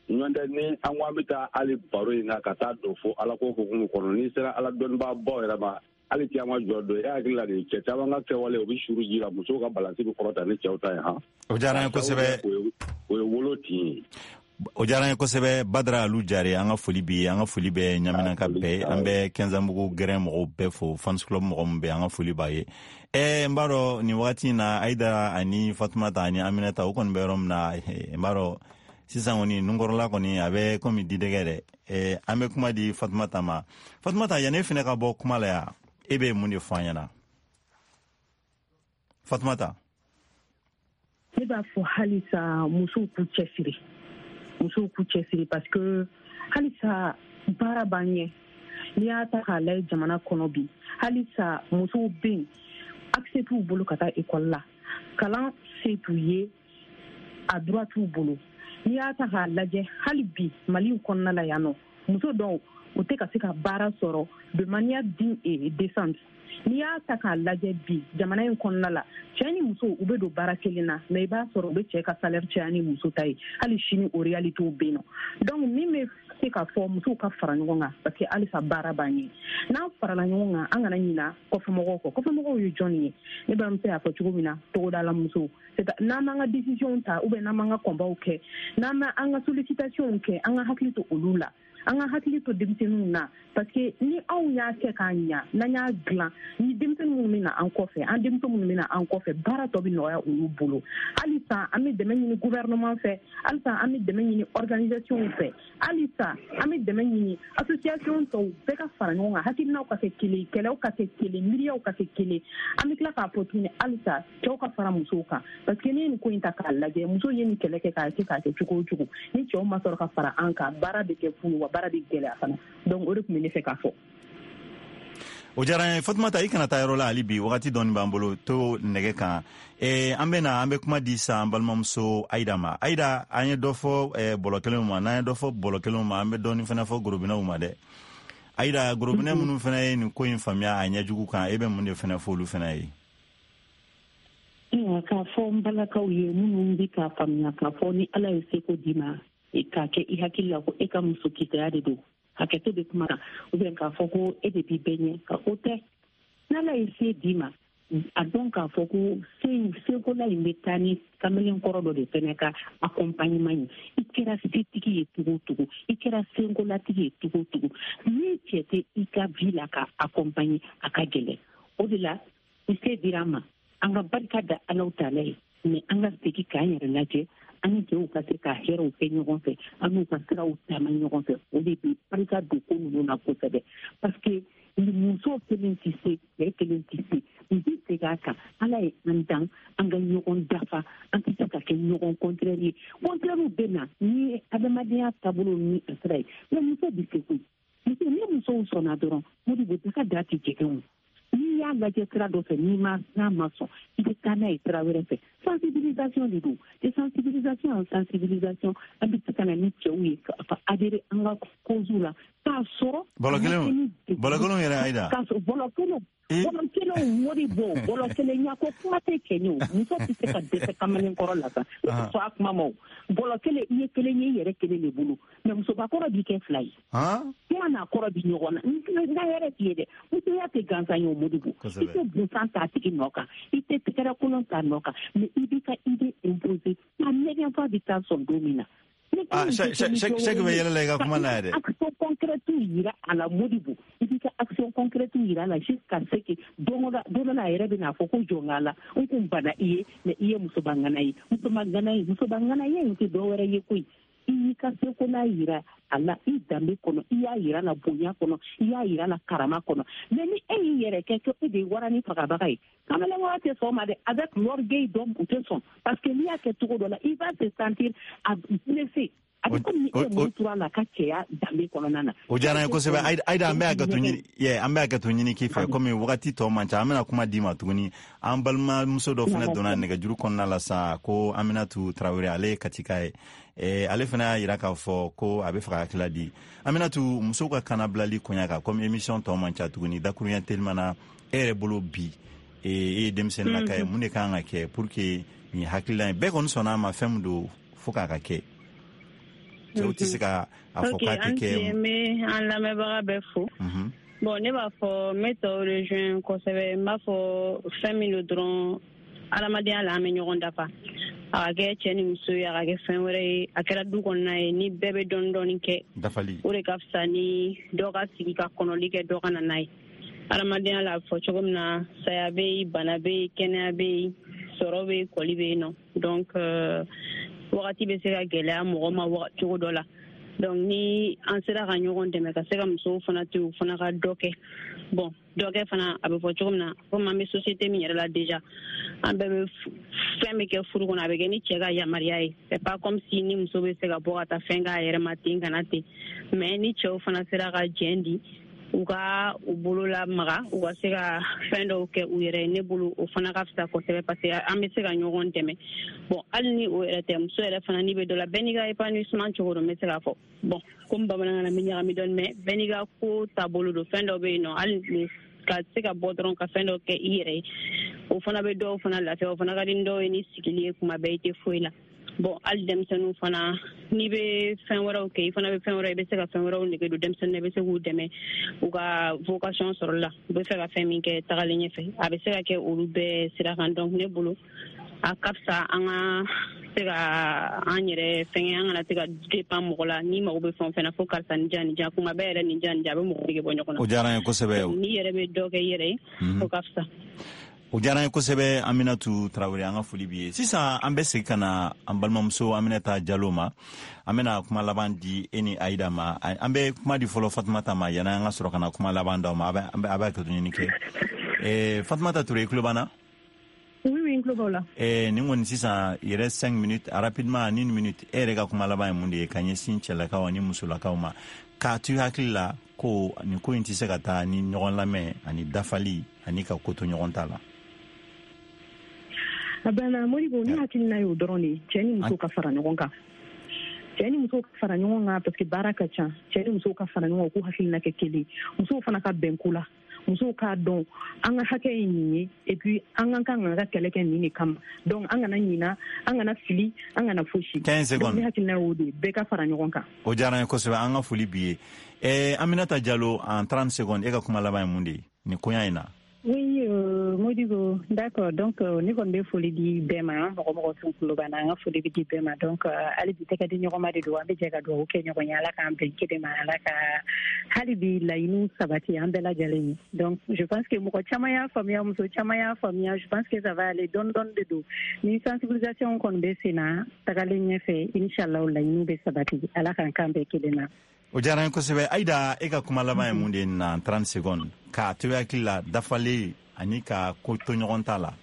ɲɔntɛ ni an ko an bɛ taa hali baro in na ka taa don fo ala ko hukumu kɔnɔ n'i sera ala dɔnnibaa bɔ yɛrɛ ma hali k'i an ka jɔ don e hakili la de cɛ caman ka kɛwale o bɛ suru ji la musow ka balansi bɛ kɔrɔta ni cɛw ta ye han. O diyara an ye kosɛbɛ. O ye wolo tin ye. O diyara an ye kosɛbɛ Badara Alu Jare an ka foli bi an ka foli bɛ Ɲamina ka bɛɛ an bɛ Kɛnzanbugu gɛrɛn mɔgɔw bɛɛ fo fans club mɔgɔ min bɛ an ka foli b'a ye. N b'a dɔn nin wagati in na Ayidara ani Fatumata ani Aminata o kɔni bɛ yɔrɔ min na n b'a dɔn sisan kɔni nunkɔrɔla kɔni a bɛ komi didɛgɛ dɛ an bɛ kuma di Fatumata ma. Fatumata yanni e fana ka bɔ kuma la yan e bɛ mun de fɔ an ɲɛna Fatumata. Ne b'a fɔ halisa musow k'u cɛsiri parce que halisa baara b'an ɲɛ n'i y'a ta k'a lajɛ jamana kɔnɔ bi halisa musow bɛ yen accès t'u bolo ka taa école la kalan se t'u ye a droit t'u bolo n'i y'a ta k'a lajɛ hali bi Mali kɔnɔna la yan nɔ muso dɔw u tɛ ka se ka baara sɔrɔ de manière digne et décente n'i y'a ta k'a lajɛ bi jamana in kɔnɔna la cɛ ni muso u bɛ don baara kelen na mais i b'a sɔrɔ u bɛ cɛ ka salaire caya ni muso ta ye hali sini o réalité bɛ yen nɔ donc min bɛ se ka fɔ musow ka fara ɲɔgɔn kan parce que halisa baara b'an ye n'an farala ɲɔgɔn kan an kana ɲina kɔfɛmɔgɔw kɔ kɔfɛmɔgɔw ye jɔn ye ne balimamuso y'a fɔ cogo min na togodala musow n'an m'an ka décision ta ou bien n'an m'an ka combat kɛ n'an m'an ka sollicitation kɛ an ka hakili to olu la an ka hakili to denmisɛnninw na parce que ni anw y'a kɛ k'a ɲa n'an y'a dilan ni denmisɛnnin minnu bɛ na an kɔfɛ an denmuso minnu bɛ na an kɔfɛ baara tɔ bɛ nɔgɔya olu bolo halisa an bɛ dɛmɛ ɲini gouvernement fɛ halisa an bɛ dɛmɛ ɲini organisation fɛ halisa an bɛ dɛmɛ ɲini association tɔw bɛɛ ka fara ɲɔgɔn kan hakilinaw ka kɛ kelen kɛlɛw ka kɛ kelen miiriyaw ka kɛ kelen an bɛ tila k'a fɔ tuguni halisa cɛw ka fara musow kan parce que ni nin ko in ta k'a lajɛ muso ye nin kɛlɛ kɛ k'a kɛ cogo o cogo ni cɛw ma sɔrɔ ka fara an kan baara bɛ kɛ fu ye wa baara bɛ gɛlɛya fana donc o de tun bɛ ne fɛ k'a fɔ. O diyara n ye Fatumata i kana taa yɔrɔ la hali bi wagati dɔɔni b'an bolo to nɛgɛ kan an bɛ kuma di sa an balimamuso Ayida ma Ayida an ye dɔ fɔ bɔlɔ kelenw ma n'an ye dɔ fɔ bɔlɔ kelenw ma an bɛ dɔɔni fana fɔ gorobinɛw ma dɛ Ayida gorobinɛ minnu fana ye nin ko in faamuya a ɲɛjugu kan e bɛ mun de fana fɔ olu fana ye. K'a fɔ n balakaw ye minnu bɛ k'a faamuya k'a fɔ ni Ala ye seko d'i ma k'a kɛ i hakili la ko e ka muso kitaya de don hakɛto bɛ kuma kan ou bien k'a fɔ ko e de b'i bɛɛ ɲɛ ka o tɛ n'Ala ye se d'i ma a dɔn k'a fɔ ko sekola in bɛ taa ni kamalen kɔrɔ dɔ de fɛnɛ ka accompagnement ye i kɛra setigi ye cogo o cogo i kɛra senkolatigi ye cogo o cogo ni cɛ tɛ i ka vie la ka accompagner a ka gɛlɛn o de la ni se dira ma an ka barika da Alahu Taala ye mais an ka segin k'an yɛrɛ lajɛ an ni cɛw ka se ka hɛrɛw kɛ ɲɔgɔn fɛ an n'u ka siraw taama ɲɔgɔn fɛ o de bɛ barika don ko ninnu na kosɛbɛ parce que muso kelen tɛ se cɛ kelen tɛ se n bɛ segin a kan Ala ye an dan an ka ɲɔgɔn dafa an tɛ se ka kɛ ɲɔgɔn contraire ye contraire bɛ na ni ye adamadenya taabolo ni a sira ye mais muso bɛ se koyi ni musow sɔnna dɔrɔn o de bɛ bɛɛ ka da tɛ jɛgɛw n'i y'a lajɛ sira dɔ fɛ n'a ma sɔn i bɛ taa n'a ye sira wɛrɛ fɛ sensibilisation de don de sensibilisation en sensibilisation an bɛ se ka na ni cɛw ye ka adhérer an ka cause la k'a sɔrɔ bɔlɔ kelenw yɛrɛ Ayida k'a sɔrɔ bɔlɔ kelenw o de bɔ bɔlɔ kelen ɲa ko kuma tɛ kɛ ɲɛ o muso tɛ se ka dɛsɛ kamalen kɔrɔ la sa o tɛ sɔn a kuma ma o bɔlɔ kelen i ye kelen ye i yɛrɛ kelen de bolo mais musoba kɔrɔ b'i kɛ fila ye kuma n'a kɔrɔ bi ɲɔgɔn na n yɛrɛ t'i ye dɛ musoya tɛ gansan ye o Modibo i tɛ bunsan t'a tigi nɔ kan i tɛ tɛgɛrɛ kolon t'a nɔ kan mais i b'i ka idée imposer a nɛgɛn fa bɛ taa sɔn don min na. Chaque bɛ yɛlɛ la i ka kuma na yɛrɛ. Action concrète yira a la Modibo i b'i ka action concrète yira a la jusqu'à ce que don dɔ la a yɛrɛ bɛ n'a fɔ ko jɔn ka la n kun banna i ye mais i ye musobangana ye musobangana ye in tɛ dɔwɛrɛ ye koyi i y'i ka sekola yira a la i danbe kɔnɔ i y'a yira a la bonya kɔnɔ i y'a yira a la karama kɔnɔ mais ni e y'i yɛrɛ kɛ ko e de ye waranin fagabaga ye kamalengɔya tɛ sɔn ma dɛ avec l'orgueil d'homme u tɛ sɔn parce que n'i y'a kɛ cogo dɔ la i va se sentir blessé a bɛ komi ni e mun tura la ka cɛya danbe kɔnɔna na. O diyara n ye kosɛbɛ Ayida an bɛ hakɛto ɲini k'i fɛ komi wagati tɔ man ca an bɛna kuma d'i ma tuguni an balimamuso dɔ fana donna nɛgɛjuru kɔnɔna la sa ko Aminatu Tarawele ale ye katika ye ale fana y'a jira k'a fɔ ko a bɛ fɛ ka hakilila di Aminatu musow ka kana bilali koɲa kan komi émission tɔ man ca tuguni dakuruɲɛ telima na e yɛrɛ bolo bi e ye denmisɛnnin laka ye mun de kan ka kɛ pour que nin hakilila ye bɛɛ kɔni sɔnna a ma fɛn min don fo k'a ka kɛ. cɛw tɛ se ka a fɔ k'a tɛ kɛ. Ok, an lamɛnbaga bɛ fo. Bon, ne b'a fɔ n bɛ tɔw rejoindre kosɛbɛ. N b'a fɔ fɛn min don dɔrɔn adamadenya la an bɛ ɲɔgɔn dafa. A ka kɛ cɛ ni muso ye, a ka kɛ fɛn wɛrɛ ye, a kɛra du kɔnɔna ye, ni bɛɛ bɛ dɔɔni dɔɔni kɛ. Dafali. O de ka fisa ni dɔ ka sigi ka kɔnɔli kɛ dɔ ka na n'a ye. Adamadenya la a fɔ cogo min na, saya bɛ yen, bana bɛ yen, kɛnɛya bɛ yen, sɔrɔ bɛ yen, kɔli bɛ yen nɔ. Donc wagati bɛ se ka gɛlɛya mɔgɔ ma cogo dɔ la. Donc ni an sera ka ɲɔgɔn dɛmɛ ka se ka musow fana to u fana ka dɔ kɛ. Bon, dɔ kɛ fana a bɛ fɔ cogo min na, comme an bɛ société min yɛrɛ la déjà, an bɛɛ bɛ fɛn bɛ kɛ furu kɔnɔ a bɛ kɛ ni cɛ ka yamaruya ye. C'est pas comme si ni muso bɛ se ka bɔ ka taa fɛn k'a yɛrɛ ma ten kana ten. Mais ni cɛw fana sera ka jɛn di u ka u bolo lamaga u ka se ka fɛn dɔw kɛ u yɛrɛ ne bolo o fana ka fisa kosɛbɛ parce que an bɛ se ka ɲɔgɔn dɛmɛ. Bon, hali ni o yɛrɛ tɛ muso yɛrɛ fana ni bɛ dɔ la bɛɛ n'i ka épanouissement cogo dɔn n bɛ se k'a fɔ. Bon, comme bamanankan na n bɛ ɲagami dɔɔni mais bɛɛ n'i ka ko taabolo don fɛn dɔw bɛ yen nɔ hali ka se ka bɔ dɔrɔn ka fɛn dɔw kɛ i yɛrɛ ye o fana bɛ dɔw fana lafiya o fana ka di dɔw ye ni sigili ye kuma bɛɛ i tɛ foyi la. Bon, hali denmisɛnninw fana n'i bɛ fɛn wɛrɛw kɛ i fana bɛ fɛn wɛrɛ i bɛ se ka fɛn wɛrɛw nege don denmisɛnninw i bɛ se k'u dɛmɛ u ka vocation sɔrɔli la u bɛ fɛ ka fɛn min kɛ tagalen ɲɛfɛ a bɛ se ka kɛ olu bɛɛ sira kan donc ne bolo a ka fisa an ka se ka an yɛrɛ fɛngɛ an kana se ka dépend mɔgɔ la ni mago bɛ fɛn o fɛn na fo karisa nin jan nin jan kuma bɛɛ yɛrɛ nin jan nin jan a bɛ mɔgɔ nege bɔ ɲɔgɔn na. O diyara n ye kosɛbɛ. N'i yɛrɛ bɛ dɔ kɛ i yɛrɛ ye o ka fisa. O diyara n ye kosɛbɛ Aminatu Tarawele an ka foli b'i ye. Sisan an bɛ segin ka na an balimamuso Aminata Jalo ma an bɛna kuma laban di e ni Aïda ma an bɛ kuma di fɔlɔ Fatumata ma yanni an ka sɔrɔ ka na kuma laban d'aw ma a bɛ hakɛto ɲini kɛ. Fatumata Ture i tulo b'an na? Oui, n tulo b'aw la. Nin kɔni sisan yɛrɛ 5 minutes rapidement ni une minute e yɛrɛ ka kuma laban ye mun de ye ka ɲɛsin cɛlakaw ani musolakaw ma k'a to i hakili la ko nin ko in tɛ se ka taa ni ɲɔgɔn lamɛn ani dafali ani ka ko to ɲɔgɔn ta la. A banna Modibo ne hakilina y'o dɔrɔn de ye cɛ ni muso ka fara ɲɔgɔn kan. Cɛ ni muso ka fara ɲɔgɔn kan parce que baara ka ca cɛ ni muso ka fara ɲɔgɔn kan k'u hakilina kɛ kelen musow fana ka bɛn ko la musow k'a dɔn an ka hakɛ ye nin ye et puis an ka kan ka kɛlɛ kɛ nin de kama donc an kana ɲina an kana fili an kana fosi. 15 secondes ne hakilina y'o de bɛɛ ka fara ɲɔgɔn kan. O diyara n ye kosɛbɛ an ka foli b'i ye. Aminata Jalo en 30 secondes e ka kuma laban ye mun de ye nin koɲa in na. Oui, Modibo, d'accord. Donc, ni kon be foli di bema, mɔgɔ sun kulo bana, an ka foli di bema. Donc, hali bi tɛgɛ di ɲɔgɔn ma de don, an bɛ jɛ ka dugawu kɛ ɲɔgɔn ye, Ala k'an bɛn kelen ma, Ala ka hali bi laɲiniw sabati an bɛɛ lajɛlen ye. Donc, je pense que mɔgɔ caman y'a faamuya, muso caman y'a faamuya, je pense que ça va aller dɔɔni dɔɔni de don. Ni sensibilisation kɔni bɛ sen na, tagalen ɲɛfɛ, inchallah laɲiniw bɛ sabati, Ala k'an k'an bɛn kelen na. O diyara n ye kosɛbɛ Aïda e ka kuma laban ye mun de ye na 30 secondes k'a to hakili la dafalen ani ka ko to ɲɔgɔn ta la.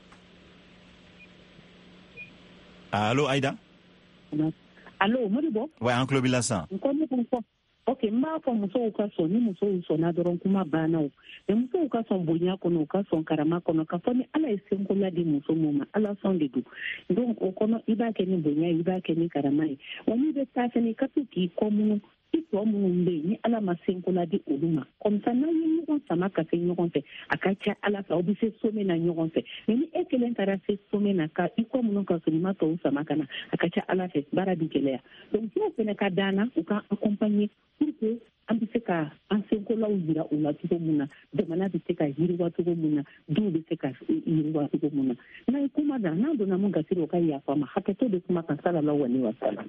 Allo Aïda? Allo Modibo? Ouais, an tulo b'i la sisan. Ok, n b'a fɔ musow ka sɔn ni musow sɔnna dɔrɔn kuma banna o mais musow ka sɔn bonya kɔnɔ u ka sɔn karama kɔnɔ ka fɔ ni Ala ye senkola di muso min ma Ala sɔn de don donc o kɔnɔ i b'a kɛ ni bonya ye i b'a kɛ ni karama ye wa n'i bɛ taa fɛnɛ i ka to k'i kɔmunu i tɔ minnu bɛ yen ni Ala ma senkola di olu ma comme ça n'a ye ɲɔgɔn sama ka se ɲɔgɔn fɛ a ka ca Ala fɛ aw bɛ se sommet na ɲɔgɔn fɛ mais ni e kelen taara se sommet na ka i kɔmunu ka sɔrɔ i ma tɔw sama ka na a ka ca Ala fɛ baara bɛ gɛlɛya donc n'o fɛnɛ ka d'an na u ka accompagner pour que an bɛ se ka an senkolaw jira u la cogo min na jamana bɛ se ka yiriwa cogo min na duw bɛ se ka yiriwa cogo min na n'a ye kuma da n'a donna mun gasiri o ka yafa ma hakɛto bɛ kuma kan sallallahu alaihi wa sallam.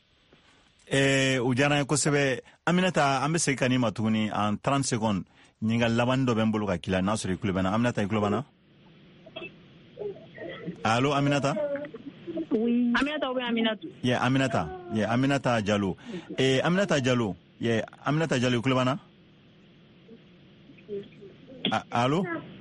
O diyara n ye kosɛbɛ Aminata an bɛ segin ka n'i ma tuguni en 30 secondes ɲininkali laban dɔ bɛ n bolo ka k'i la n'a sɔrɔ i tulo bɛ n na Aminata i tulo b'an na? Allo Aminata? Oui. Aminata ou bien Aminatou? Yeah, Aminata. Yeah, Aminata Jalo. Aminata Jalo. Yeah, Aminata Jalo, tulo b'an na? Allo?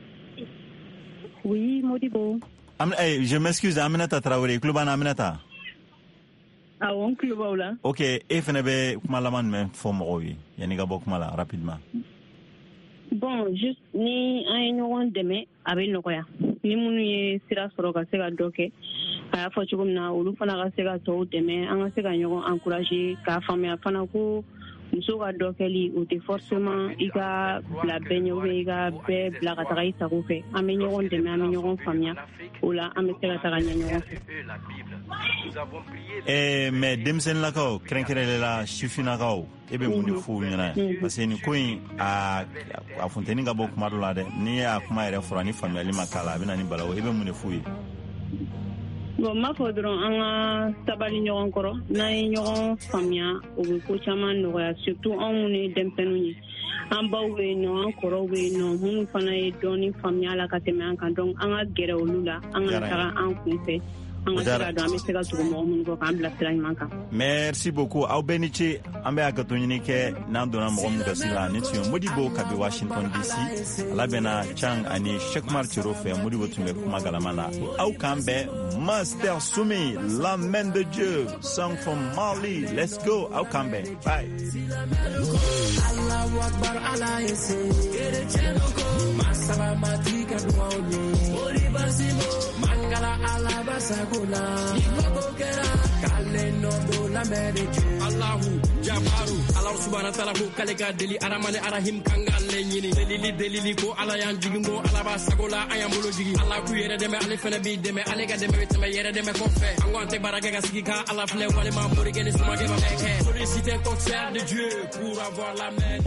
Oui, Modibo. Je m'excuse, Aminata Traoré, tulo b'an na Aminata? On tulo b'aw la. Ok, e fɛnɛ bɛ kuma laban jumɛn fɔ mɔgɔw ye yanni ka bɔ kuma la rapidement? Bon, juste ni an ye ɲɔgɔn dɛmɛ a bɛ nɔgɔya ni minnu ye sira sɔrɔ ka se ka dɔ kɛ a y'a fɔ cogo min na olu fana ka se ka tɔw dɛmɛ an ka se ka ɲɔgɔn encourager k'a faamuya fana ko muso ka dɔ kɛli o tɛ forcément i ka bila bɛɛ ɲɛ ou bien i ka bɛɛ bila ka taga i sago fɛ an bɛ ɲɔgɔn dɛmɛ an bɛ ɲɔgɔn faamuya o la an bɛ se ka taga ɲɛ ɲɔgɔn fɛ. mais denmisɛnnilakaw kɛrɛnkɛrɛnlela sifinnakaw e bɛ mun de f'u ɲɛna parce que nin ko in a funteni ka bɔ kuma dɔ la dɛ n'i y'a kuma yɛrɛ fɔra ni faamuyali ma k'a la a bɛ na ni balawo e bɛ mun de f'u ye. Bon, m'a fɔ dɔrɔn an ka sabali ɲɔgɔn kɔrɔ n'an ye ɲɔgɔn faamuya o bɛ ko caman nɔgɔya surtout anw minnu ye denmisɛnninw ye an baw bɛ yen nɔ an kɔrɔw bɛ yen nɔ minnu fana ye dɔɔni faamuya la ka tɛmɛ an kan donc an ka gɛrɛ olu la an ka taga an kunfɛ an ka se ka dɔn an bɛ se ka tugu mɔgɔ minnu kɔ k'an bila sira ɲuman kan. Merci beaucoup aw bɛɛ ni ce an bɛ hakɛto ɲini kɛ n'an donna mɔgɔ min gasi la ni tun ye Modibo ka bɛ Washington DC ala bɛna Chang ani Cheikh Mar Ciro fɛ Modibo tun bɛ kuma galama la aw k'an bɛɛ Master Soumi la main de Dieu song from Mali let's go aw k'an bɛɛ bye. Allahu Akbar ala yese masaba matika duauni ori basimo mangala ala basagula ibokera kaleno do la medeju Allahu Jabaru Allah subhanahu wa ta'ala ko kalega deli aramane arahim kangalle nyini delili ko ala yan jigimbo ala basagula ayambulo jigi Allah ku yere deme ale fene bi deme ale ga deme teme yere deme ko fe angonte baraka ga sigika Allah fle wale ma mori gene suma ge ba beke solliciter concert de Dieu pour avoir la main